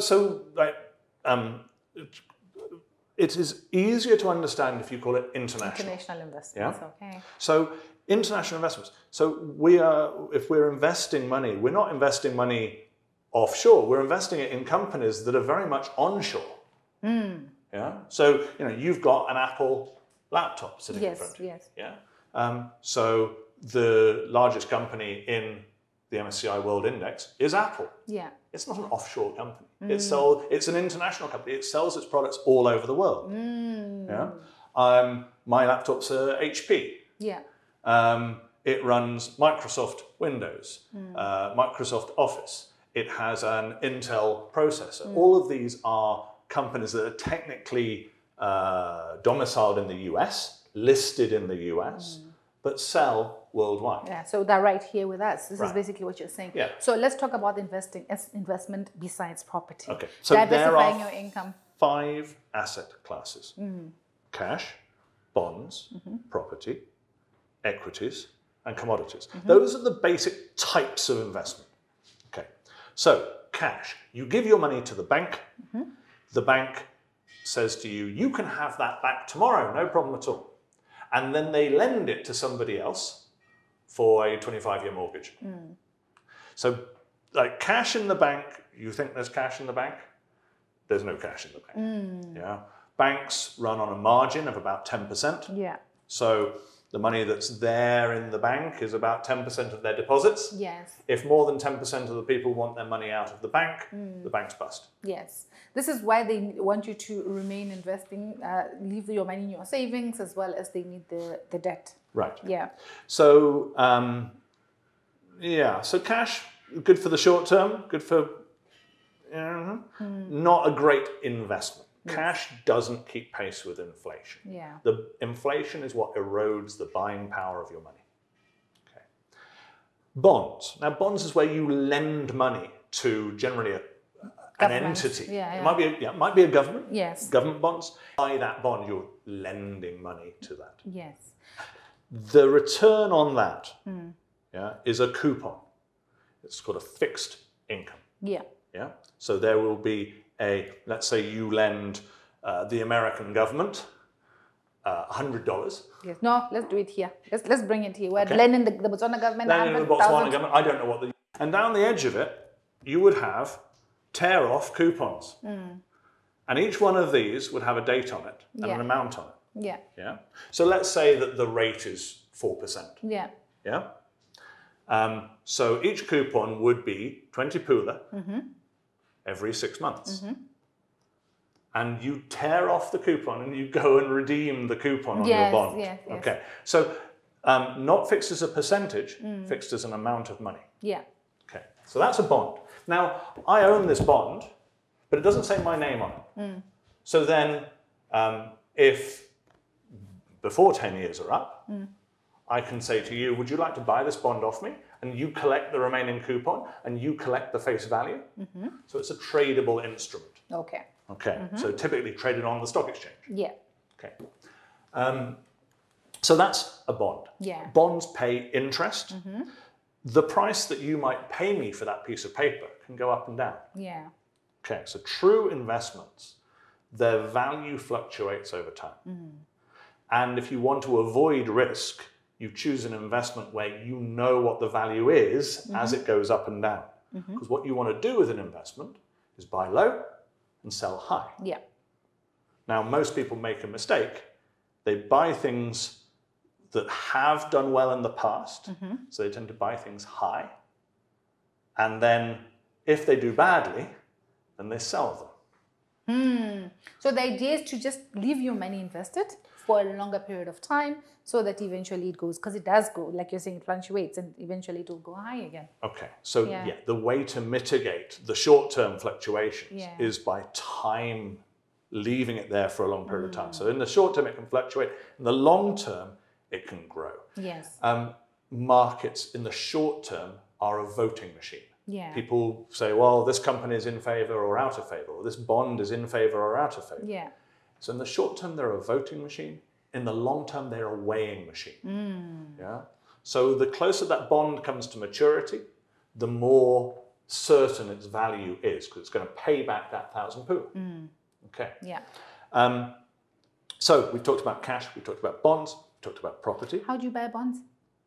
Well, it is easier to understand if you call it international. International investments, okay. So international investments. So if we're investing money, we're not investing money offshore. We're investing it in companies that are very much onshore. Yeah. So you've got an Apple laptop sitting in front of you. Yes. Yeah. So the largest company in the MSCI World Index is Apple. Yeah. It's not an offshore company. It's an international company. It sells its products all over the world. Yeah. My laptop's a HP. Yeah. It runs Microsoft Windows, Microsoft Office. It has an Intel processor. All of these are companies that are technically domiciled in the US, listed in the US, but sell worldwide. Yeah, so they're right here with us. This is Right. basically what you're saying. Yeah. So let's talk about investment besides property. Okay. So there diversifying are your income. 5 asset classes: cash, bonds, property, equities, and commodities. Those are the basic types of investment. Okay. So cash, you give your money to the bank. The bank says to you, you can have that back tomorrow, no problem at all. And then they lend it to somebody else for a 25-year mortgage. So like cash in the bank, you think there's cash in the bank? There's no cash in the bank. Yeah. Banks run on a margin of about 10%. Yeah. So the money that's there in the bank is about 10% of their deposits. Yes. If more than 10% of the people want their money out of the bank's bust. Yes. This is why they want you to remain investing, leave your money in your savings, as well as they need the debt. Right. Yeah. So, so cash, good for the short term, good for, not a great investment. Cash doesn't keep pace with inflation. Yeah. The inflation is what erodes the buying power of your money. Okay. Bonds. Now, bonds is where you lend money to generally an entity. Yeah, yeah. It might be a government. Yes. Government bonds. Buy that bond, you're lending money to that. Yes. The return on that is a coupon. It's called a fixed income. Yeah. Yeah. So there will be let's say you lend the American government $100. Yes. No, let's do it here. Let's bring it here. We're lending the Botswana government Then in the Botswana government, I don't know what and down the edge of it, you would have tear-off coupons. And each one of these would have a date on it and an amount on it. Yeah. Yeah. So let's say that the rate is 4%. Yeah. Yeah. So each coupon would be 20 pula every 6 months. And you tear off the coupon and you go and redeem the coupon on your bond. Yes, yes. Okay. So not fixed as a percentage, fixed as an amount of money. Yeah. Okay. So that's a bond. Now, I own this bond, but it doesn't say my name on it. So then if before 10 years are up, I can say to you, would you like to buy this bond off me? And you collect the remaining coupon and you collect the face value. So it's a tradable instrument. Okay. Okay. So typically traded on the stock exchange. Yeah. Okay. So that's a bond. Yeah. Bonds pay interest. The price that you might pay me for that piece of paper can go up and down. Yeah. Okay. So true investments, their value fluctuates over time. And if you want to avoid risk, you choose an investment where you know what the value is as it goes up and down. Because what you want to do with an investment is buy low and sell high. Yeah. Now, most people make a mistake. They buy things that have done well in the past, so they tend to buy things high. And then if they do badly, then they sell them. So the idea is to just leave your money invested for a longer period of time so that eventually it goes, because it does go, like you're saying, it fluctuates and eventually it will go high again. Okay, so the way to mitigate the short-term fluctuations is by leaving it there for a long period of time. So in the short term, it can fluctuate. In the long term, it can grow. Yes. Markets in the short term are a voting machine. Yeah. People say, well, this company is in favor or out of favor, or this bond is in favor or out of favor. Yeah. So in the short term, they're a voting machine. In the long term, they're a weighing machine. Yeah. So the closer that bond comes to maturity, the more certain its value is, because it's going to pay back that 1,000 pula. Okay. Yeah. So we've talked about cash, we've talked about bonds, we've talked about property. How do you buy bonds?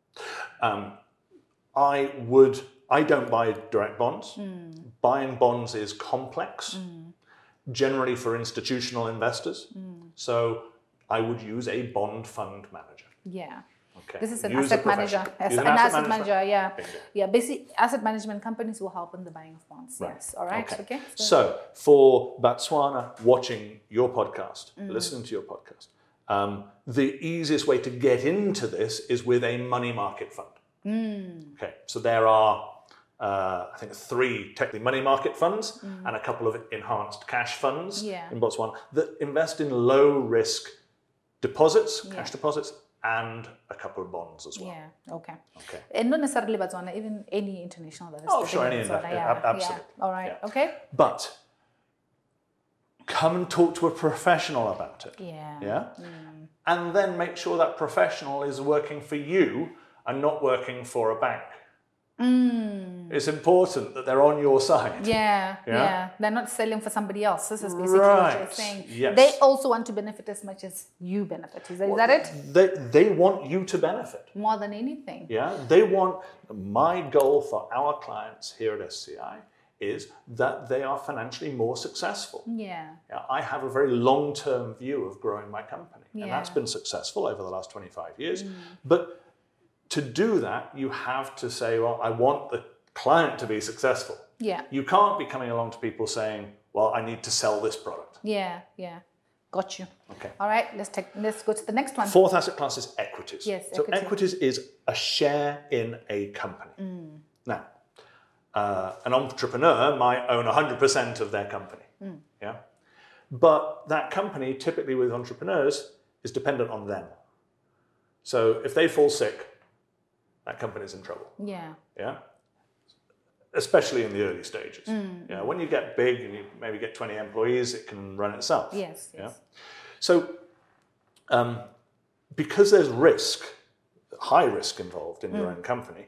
I don't buy direct bonds. Buying bonds is complex, generally for institutional investors. So I would use a bond fund manager. Yeah. Okay. This is an Use a asset manager. professional. Yes, Use an asset management. manager, yeah. Bingo. Yeah, basically, asset management companies will help in the buying of bonds. Right. Yes, all right, okay. So for Botswana watching your podcast, listening to your podcast, the easiest way to get into this is with a money market fund. Okay, so there are, I think, 3 technically money market funds and a couple of enhanced cash funds in Botswana that invest in low risk deposits, cash deposits, and a couple of bonds as well. Yeah, okay. And not necessarily Botswana, even any international that is. Oh, sure, any Botswana, absolutely. Yeah. All right, okay. But come and talk to a professional about it. Yeah. And then make sure that professional is working for you and not working for a bank. It's important that they're on your side. Yeah. They're not selling for somebody else. This is basically what you're saying. Yes. They also want to benefit as much as you benefit. Is that it? They want you to benefit. More than anything. Yeah. They want, my goal for our clients here at SCI is that they are financially more successful. Yeah. I have a very long-term view of growing my company. And that's been successful over the last 25 years. But to do that, you have to say, well, I want the client to be successful. Yeah. You can't be coming along to people saying, well, I need to sell this product. Yeah. Got you. Okay. All right, let's go to the next one. 4th asset class is equities. Yes, so equities is a share in a company. Now, an entrepreneur might own 100% of their company. Yeah. But that company, typically with entrepreneurs, is dependent on them. So if they fall sick, that company's in trouble. Yeah. Especially in the early stages. When you get big and you maybe get 20 employees, it can run itself. Yes. So because there's risk, high risk involved in your own company,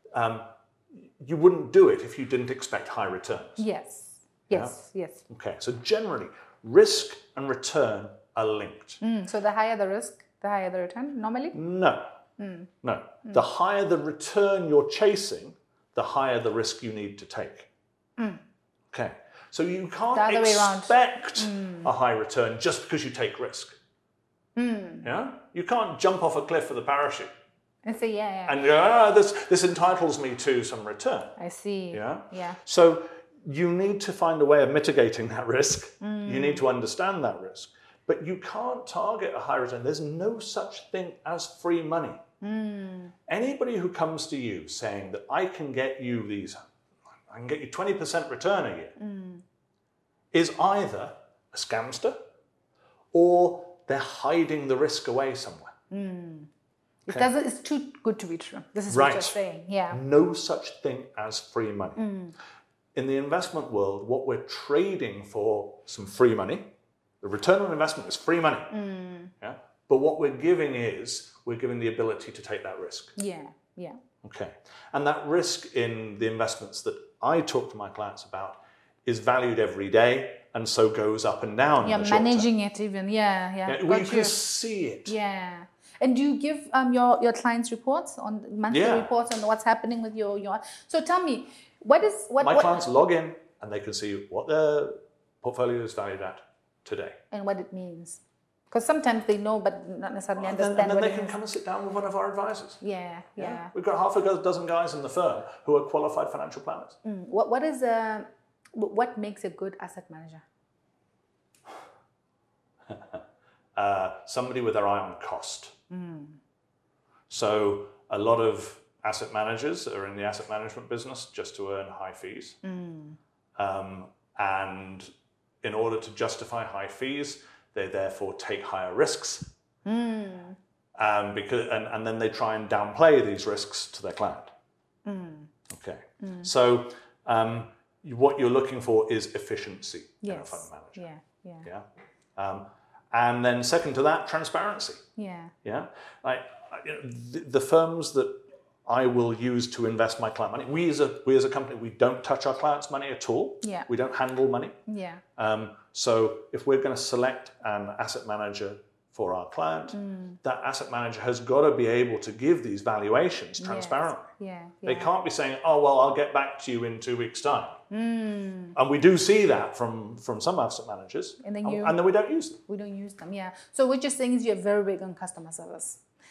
you wouldn't do it if you didn't expect high returns. Yes. Okay, so generally, risk and return are linked. So the higher the risk, the higher the return, normally? No. The higher the return you're chasing, the higher the risk you need to take. Okay, so you can't expect a high return just because you take risk. Yeah, you can't jump off a cliff with a parachute. And say, And this entitles me to some return. I see. Yeah. So you need to find a way of mitigating that risk. You need to understand that risk. But you can't target a high return. There's no such thing as free money. Anybody who comes to you saying that I can get you 20% return a year is either a scamster or they're hiding the risk away somewhere. Okay. It's too good to be true. This is what you're saying. Yeah. No such thing as free money. In the investment world, what we're trading for some free money. The return on investment is free money. Yeah? But what we're giving the ability to take that risk. Yeah. Okay. And that risk in the investments that I talk to my clients about is valued every day and so goes up and down. You're managing it even. Yeah. You can see it. Yeah. And do you give your clients reports on monthly reports on what's happening with your? So tell me, what clients log in and they can see what their portfolio is valued at today and what it means. Because sometimes they know, but not necessarily understand. And then they can come and sit down with one of our advisors. Yeah. We've got half a dozen guys in the firm who are qualified financial planners. What makes a good asset manager? Somebody with their eye on cost. So a lot of asset managers are in the asset management business just to earn high fees. And in order to justify high fees, they therefore take higher risks. And then they try and downplay these risks to their client. Okay. So what you're looking for is efficiency in a fund manager. Yeah. And then second to that, transparency. Yeah. The firms that I will use to invest my client money. We as a company, we don't touch our clients' money at all. Yeah. We don't handle money. Yeah. So if we're going to select an asset manager for our client, that asset manager has got to be able to give these valuations transparently. Yeah. They can't be saying, "Oh, well, I'll get back to you in 2 weeks' time." And we do see that from some asset managers, and then we don't use them. We don't use them. Yeah. So what you're saying is you're very big on customer service.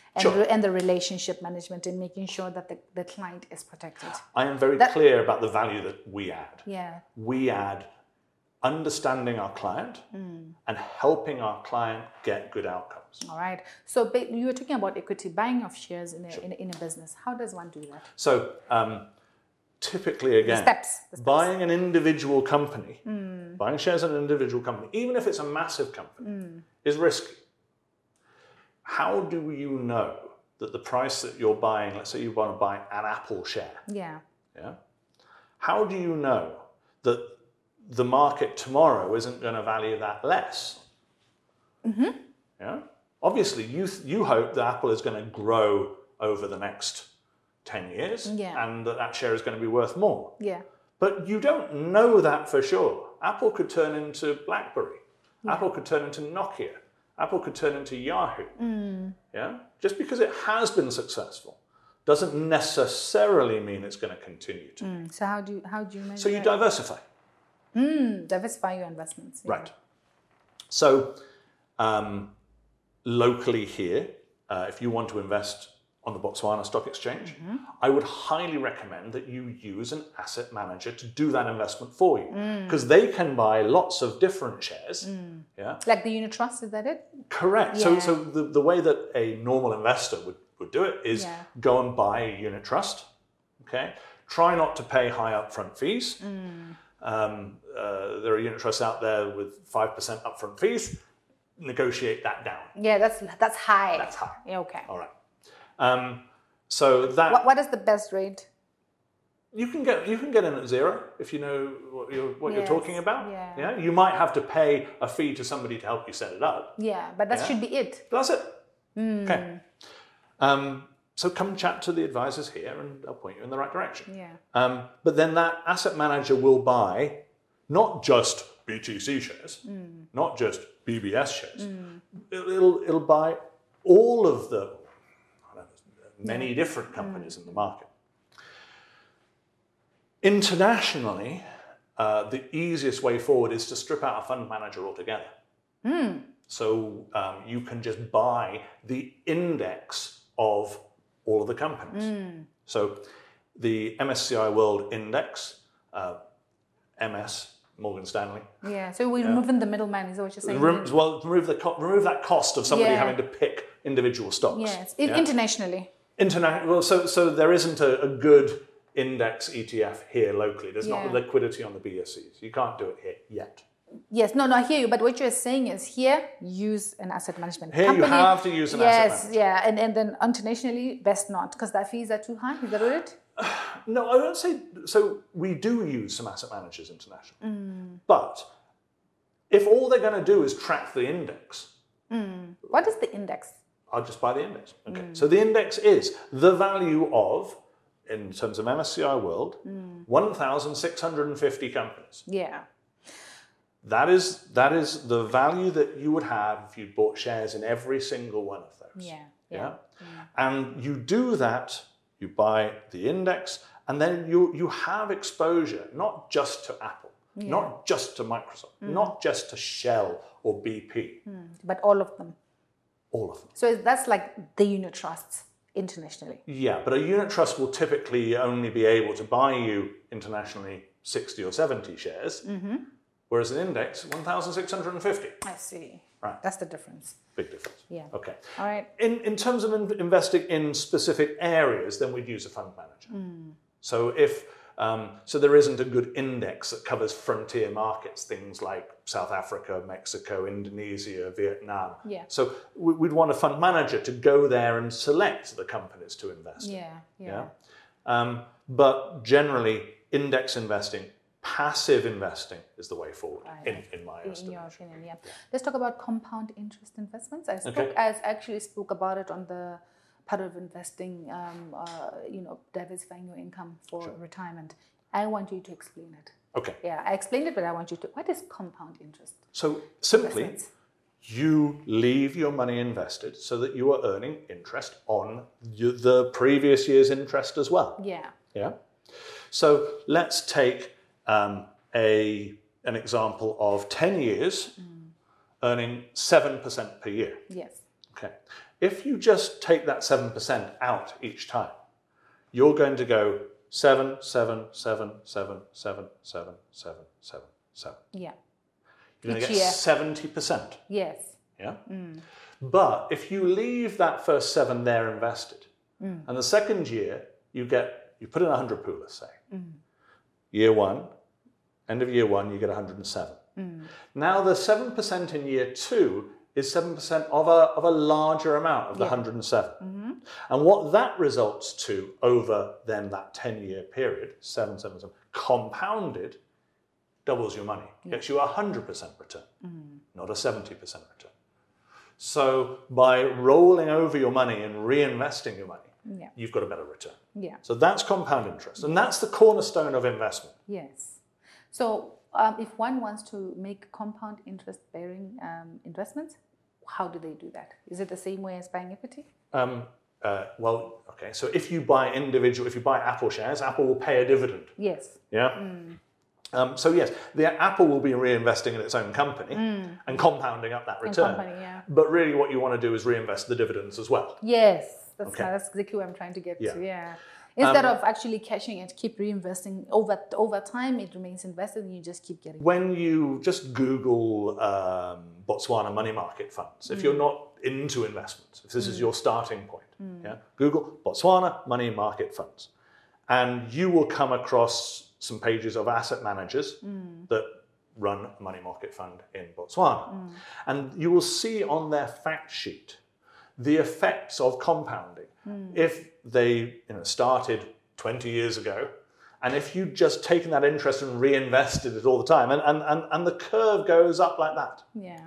and, Sure. and the relationship management and making sure that the client is protected. I am very clear about the value that we add. Yeah. We add understanding our client and helping our client get good outcomes. All right. So you were talking about equity, buying of shares in a business. How does one do that? So typically, again, The steps. buying an individual company, buying shares in an individual company, even if it's a massive company, is risky. How do you know that the price that you're buying, let's say you want to buy an Apple share, Yeah. how do you know that the market tomorrow isn't going to value that less? Yeah? Obviously, you hope that Apple is going to grow over the next 10 years and that share is going to be worth more. Yeah. But you don't know that for sure. Apple could turn into BlackBerry. Apple could turn into Nokia. Apple could turn into Yahoo. Yeah? Just because it has been successful doesn't necessarily mean it's going to continue to. So how do you measure So you that? diversify. Diversify your investments. Yeah. Right. So locally here, if you want to invest on the Botswana Stock Exchange, I would highly recommend that you use an asset manager to do that investment for you, because they can buy lots of different shares. Yeah, Like the unit trust, is that it? correct. Yeah. So the way that a normal investor would do it is go and buy a unit trust. Okay, try not to pay high upfront fees. There are unit trusts out there with 5% upfront fees. Negotiate that down. Yeah, that's high. That's high. Yeah, okay. All right. So that What is the best rate? you can get in at zero if you know what you're talking about. Yeah. You might have to pay a fee to somebody to help you set it up. Yeah, but that should be it. That's it. Okay. So come chat to the advisors here, and they'll point you in the right direction. Yeah. But then that asset manager will buy not just BTC shares, not just BBS shares. It'll buy all of the many different companies in the market. Internationally, the easiest way forward is to strip out a fund manager altogether. So you can just buy the index of all of the companies. So the MSCI World Index, MS, Morgan Stanley. Yeah, so we're removing the middleman, is what you're saying? Remove that cost of somebody Yeah. having to pick individual stocks. Yes, internationally. Well, so there isn't a good index ETF here locally. There's not the liquidity on the BSEs. You can't do it here yet. Yes, no, I hear you. But what you're saying is here, use an asset management Here company. you have to use an asset manager. Yes, yeah, and then internationally, best not, because the fees are too high. Is that it? No, I won't say. So we do use some asset managers internationally. But if all they're going to do is track the index, What is the index? I'll just buy the index. Okay. So the index is the value of, in terms of MSCI World, 1,650 companies. Yeah. That is the value that you would have if you bought shares in every single one of those. Yeah. And you do that, you buy the index, and then you have exposure not just to Apple, not just to Microsoft, not just to Shell or BP. But all of them. All of them. So that's like the unit trusts internationally. Yeah, but a unit trust will typically only be able to buy you internationally 60 or 70 shares, whereas an index, 1,650. I see. Right. That's the difference. Big difference. Yeah. Okay. All right. In terms of investing in specific areas, then we'd use a fund manager. So if so there isn't a good index that covers frontier markets, things like South Africa, Mexico, Indonesia, Vietnam. Yeah. So we'd want a fund manager to go there and select the companies to invest in. Yeah. But generally, index investing, passive investing is the way forward, in my estimation. In your opinion, yeah. Let's talk about compound interest investments. Okay. I actually spoke about it on the part of investing, diversifying your income for retirement. I want you to explain it. Okay. Yeah, I explained it, but I want you to. What is compound interest? So simply, Investments. you leave your money invested so that you are earning interest on the previous year's interest as well. Yeah. Yeah. So let's take an example of 10 years earning 7% per year. Yes. Okay. If you just take that 7% out each time, you're going to go 7, 7, 7, 7, 7, 7, 7, 7, 7. Yeah. You're going to Each get year. 70%. Yes. Yeah. But if you leave that first 7 there invested, and the second year you put in 100 poo, let's say. Year 1, end of year 1, you get 107. Now the 7% in year 2 is 7% of a larger amount of the 107. And what that results to over then that 10-year period, 7, 7, 7, compounded, doubles your money, gets you a 100% return, not a 70% return. So by rolling over your money and reinvesting your money, you've got a better return. Yeah. So that's compound interest, and that's the cornerstone of investment. Yes. So if one wants to make compound interest-bearing investments, how do they do that? Is it the same way as buying equity? Well, okay. So if you buy Apple shares, Apple will pay a dividend. Yes. Yeah. So yes, the Apple will be reinvesting in its own company and compounding up that return. But really, what you want to do is reinvest the dividends as well. Yes, that's exactly what I'm trying to get to. Yeah. Instead of actually cashing it, keep reinvesting over time, it remains invested, and you just keep getting. When you just Google Botswana money market funds, if you're not into investments, if this is your starting point, Google Botswana money market funds, and you will come across some pages of asset managers that run a money market fund in Botswana. And you will see on their fact sheet the effects of compounding. If they started 20 years ago, and if you'd just taken that interest and reinvested it all the time, and the curve goes up like that.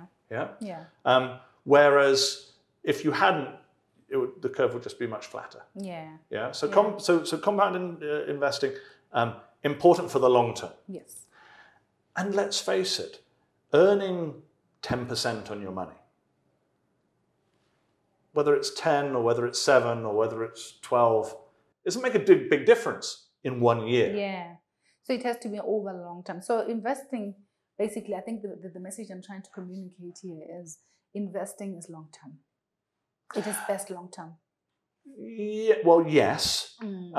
Yeah. Whereas if you hadn't, the curve would just be much flatter. Yeah. So compound investing, important for the long term. Yes. And let's face it, earning 10% on your money, whether it's 10 or whether it's 7 or whether it's 12, doesn't make a big difference in 1 year. Yeah. So it has to be over the long term. So investing, basically, I think the message I'm trying to communicate here is investing is long term. It is best long term. Yeah, well, yes.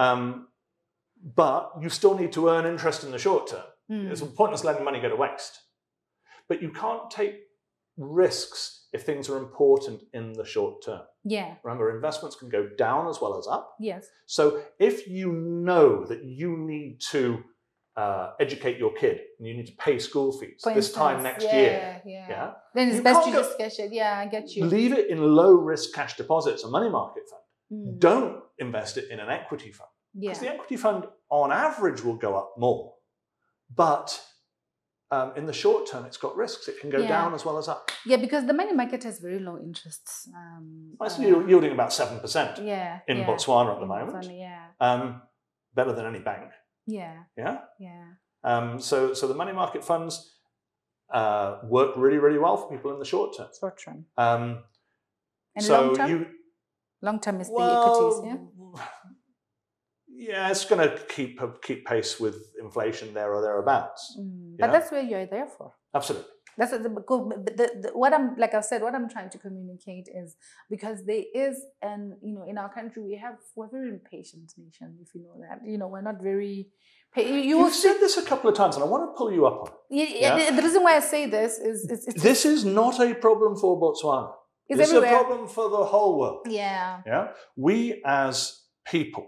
But you still need to earn interest in the short term. It's pointless letting money go to waste. But you can't take risks if things are important in the short term. Yeah. Remember, investments can go down as well as up. Yes. So if you know that you need to educate your kid and you need to pay school fees this time next year, then it's best to just cash it. Yeah, I get you. Leave it in low-risk cash deposits, a money market fund. Don't invest it in an equity fund. Because the equity fund, on average, will go up more. But in the short term, it's got risks. It can go down as well as up. Yeah, because the money market has very low interests. It's yielding about 7% in Botswana at the moment. Better than any bank. Yeah. So the money market funds work really, really well for people in the short term. Short term. And long term? Long term is the equities, yeah? Yeah, it's going to keep pace with inflation there or thereabouts. But that's where you're there for. Absolutely. That's what I'm trying to communicate is because there is, and in our country we're a very impatient nation, if you know that. We're not very. You've said this a couple of times, and I want to pull you up on it. The reason why I say this is this is not a problem for Botswana. It's a problem for the whole world. Yeah. We as people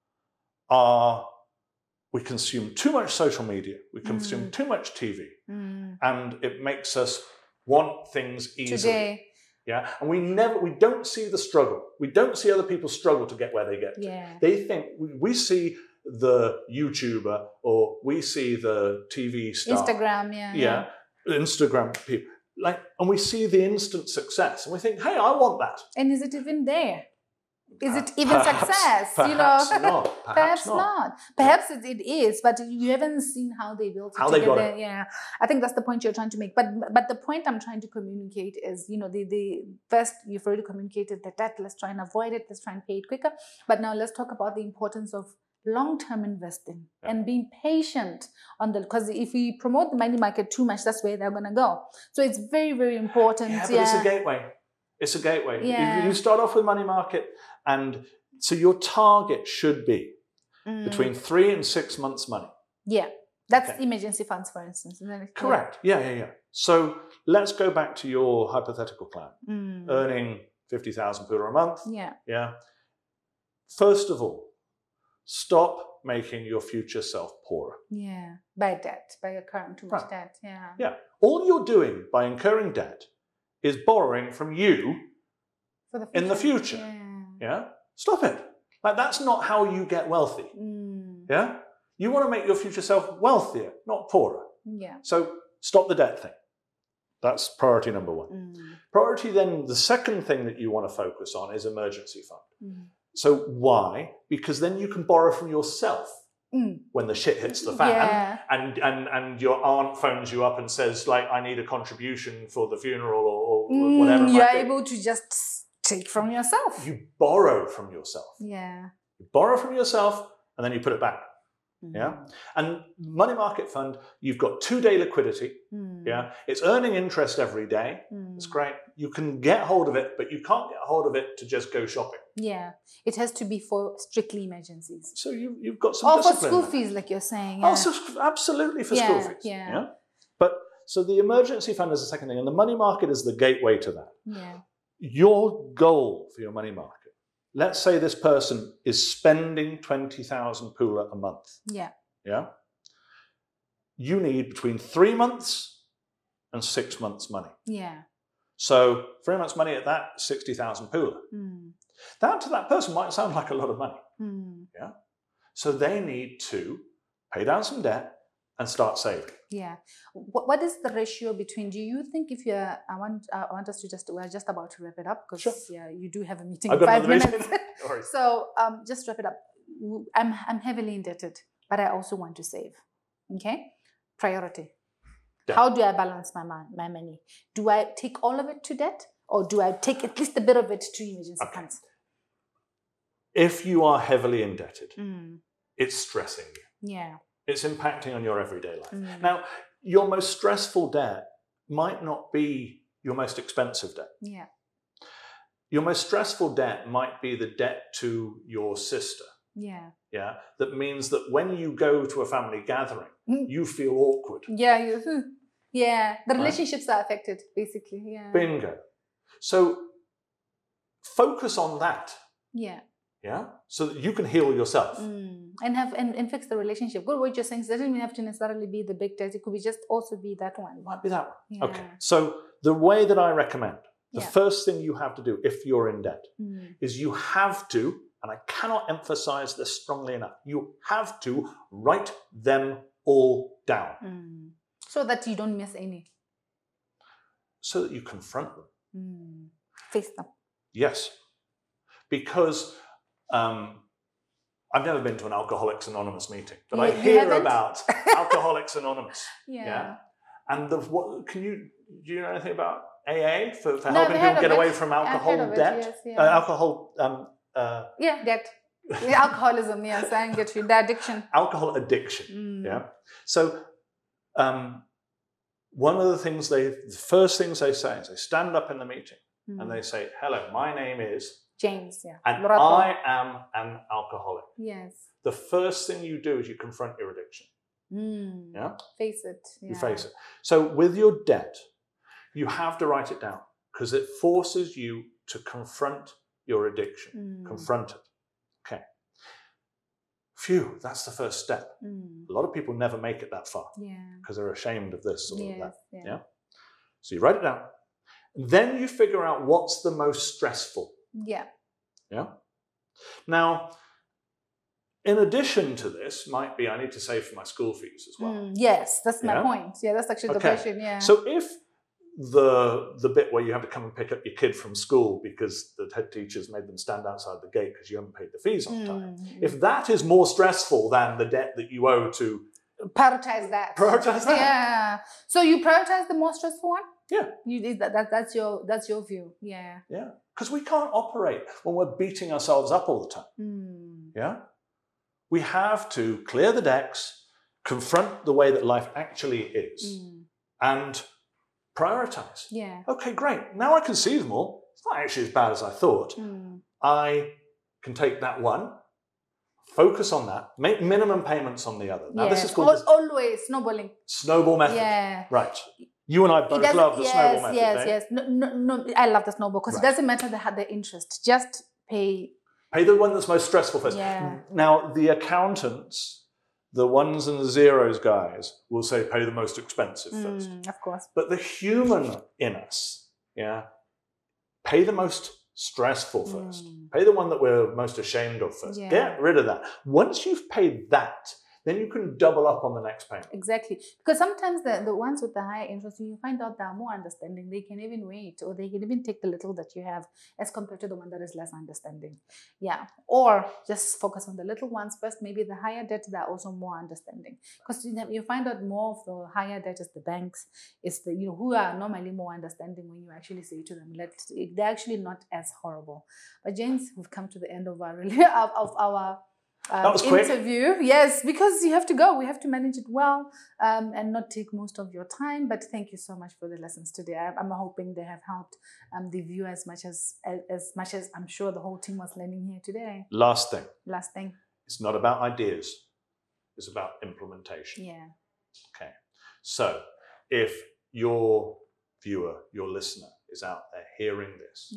we consume too much social media, we consume too much TV, and it makes us want things easily. Today. And we don't see the struggle. We don't see other people struggle to get where they get to. They think we see the YouTuber or we see the TV star. Instagram, Instagram people. And we see the instant success and we think, hey, I want that. And is it even there? Is it even success? Perhaps not. Perhaps not. Perhaps it is, but you haven't seen how they built it together. They got it. Yeah, I think that's the point you're trying to make. But the point I'm trying to communicate is, the first you've already communicated that let's try and avoid it. Let's try and pay it quicker. But now let's talk about the importance of long-term investing and being patient because if we promote the money market too much, that's where they're going to go. So it's very, very important. Yeah, but it's a gateway. It's a gateway. Yeah. You start off with money market, and so your target should be between 3 and 6 months' money. Yeah. That's emergency funds, for instance. Correct. Yeah. So let's go back to your hypothetical client earning 50,000 pula a month. Yeah. First of all, stop making your future self poorer. Yeah. By debt, by incurring too much debt. Yeah. Yeah. All you're doing by incurring debt is borrowing from you in the future. Yeah. Stop it. Like, that's not how you get wealthy. Yeah. You want to make your future self wealthier, not poorer. Yeah. So stop the debt thing. That's priority number one. Priority then, the second thing that you want to focus on is emergency fund. So why? Because then you can borrow from yourself when the shit hits the fan, and your aunt phones you up and says, like, I need a contribution for the funeral or whatever. You're able to just take from yourself. You borrow from yourself. Yeah. You borrow from yourself and then you put it back. Yeah. And money market fund, you've got 2-day liquidity. Yeah. It's earning interest every day. It's great. You can get hold of it, but you can't get hold of it to just go shopping. Yeah. It has to be for strictly emergencies. So you've got some discipline. Or for school fees, like you're saying. Oh, so absolutely for school fees. Yeah. But so the emergency fund is the second thing, and the money market is the gateway to that. Yeah. Your goal for your money market. Let's say this person is spending 20,000 pula a month. Yeah. Yeah. You need between 3 months and 6 months' money. Yeah. So 3 months' money at that, 60,000 pula. That to that person might sound like a lot of money. Yeah. So they need to pay down some debt and start saving. Yeah. What is the ratio between? Do you think if you're? I want us to we're just about to wrap it up because you do have a meeting in 5 minutes. So just wrap it up. I'm heavily indebted, but I also want to save. Okay. Priority. Yeah. How do I balance my money? Do I take all of it to debt, or do I take at least a bit of it to emergency funds? If you are heavily indebted, it's stressing you. Yeah. It's impacting on your everyday life. Now, your most stressful debt might not be your most expensive debt. Yeah. Your most stressful debt might be the debt to your sister. Yeah. Yeah. That means that when you go to a family gathering, you feel awkward. Yeah. Yeah. The relationships are affected, basically. Yeah. Bingo. So focus on that. Yeah. Yeah. So that you can heal yourself. And fix the relationship. Good, what you're saying doesn't even have to necessarily be the big debt. It could also be that one. It might be that one. Yeah. Okay. So the way that I recommend, the first thing you have to do if you're in debt is you have to, and I cannot emphasize this strongly enough, you have to write them all down. So that you don't miss any. So that you confront them. Face them. Yes. Because I've never been to an Alcoholics Anonymous meeting, but I hear about Alcoholics Anonymous. Yeah. And do you know anything about AA for helping people get away from alcohol debt? Yes, alcohol. Debt. Alcoholism. Yes, I get you. The addiction. Alcohol addiction. Yeah. So, one of the first things they say is they stand up in the meeting and they say, "Hello, my name is James, and I am an alcoholic." Yes. The first thing you do is you confront your addiction. Yeah. Face it. Yeah. You face it. So with your debt, you have to write it down because it forces you to confront your addiction. Confront it. Okay. Phew, that's the first step. A lot of people never make it that far because they're ashamed of this or that. Yeah. So you write it down. Then you figure out what's the most stressful. Yeah. Yeah. Now, in addition to this, might be I need to save for my school fees as well. Yes, that's my point. Yeah, that's actually the question. Yeah. So if the bit where you have to come and pick up your kid from school because the head teachers made them stand outside the gate because you haven't paid the fees on time, if that is more stressful than the debt that you owe to prioritize that. Yeah. So you prioritize the more stressful one? Yeah. That's your view. Yeah. Yeah. Because we can't operate when we're beating ourselves up all the time. Yeah. We have to clear the decks, confront the way that life actually is, and prioritize. Yeah. Okay, great. Now I can see them all. It's not actually as bad as I thought. I can take that one, focus on that, make minimum payments on the other. Now this is called always snowballing. Snowball method. Yeah. Right. You and I both love the snowball method. Yes. No, I love the snowball because it doesn't matter the interest. Just pay. Pay the one that's most stressful first. Yeah. Now the accountants, the ones and the zeros guys, will say pay the most expensive first. Of course. But the human in us, pay the most stressful first. Pay the one that we're most ashamed of first. Yeah. Get rid of that. Once you've paid that, then you can double up on the next payment. Exactly. Because sometimes the ones with the higher interest, you find out they are more understanding. They can even wait, or they can even take the little that you have as compared to the one that is less understanding. Yeah. Or just focus on the little ones first. Maybe the higher debt, they're also more understanding. Because you find out more of the higher debt is the banks, is the who are normally more understanding when you actually say to them, they're actually not as horrible. But James, we've come to the end of our that was interview. Quick. Yes, because you have to go. We have to manage it well and not take most of your time. But thank you so much for the lessons today. I'm hoping they have helped the viewer as much as I'm sure the whole team was learning here today. Last thing. It's not about ideas. It's about implementation. Yeah. Okay. So if your viewer, your listener is out there hearing this,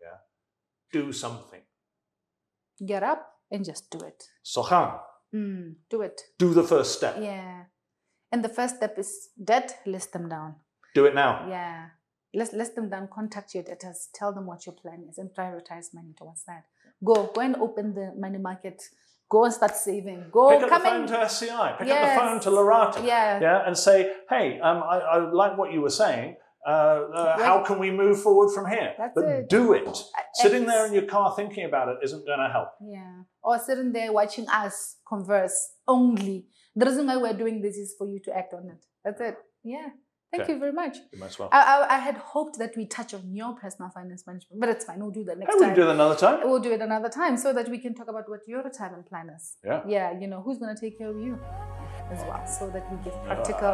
do something. Get up and just do it. Sohan. Do it. Do the first step. Yeah. And the first step is debt, list them down. Do it now. Yeah. List them down, contact your debtors, tell them what your plan is, and prioritize money towards that. Go and open the money market. Go and start saving. Pick up the phone to SCI. Pick up the phone to Lorata. Yeah. And say, hey, I like what you were saying. How can we move forward from here? Do it. Sitting there in your car thinking about it isn't going to help. Yeah. Or sitting there watching us converse only. The reason why we're doing this is for you to act on it. That's it. Yeah. Thank you very much. You're most welcome. I had hoped that we touch on your personal finance management, but it's fine. We'll do that next time. We'll do it another time. We'll do it another time so that we can talk about what your retirement plan is. Yeah. Yeah. Who's going to take care of you as well, so that we give practical,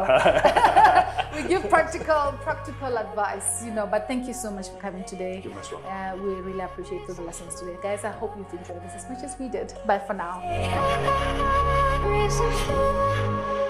practical advice. But thank you so much for coming today. You're most welcome. We really appreciate the lessons today, guys. I hope you've enjoyed this as much as we did. Bye for now.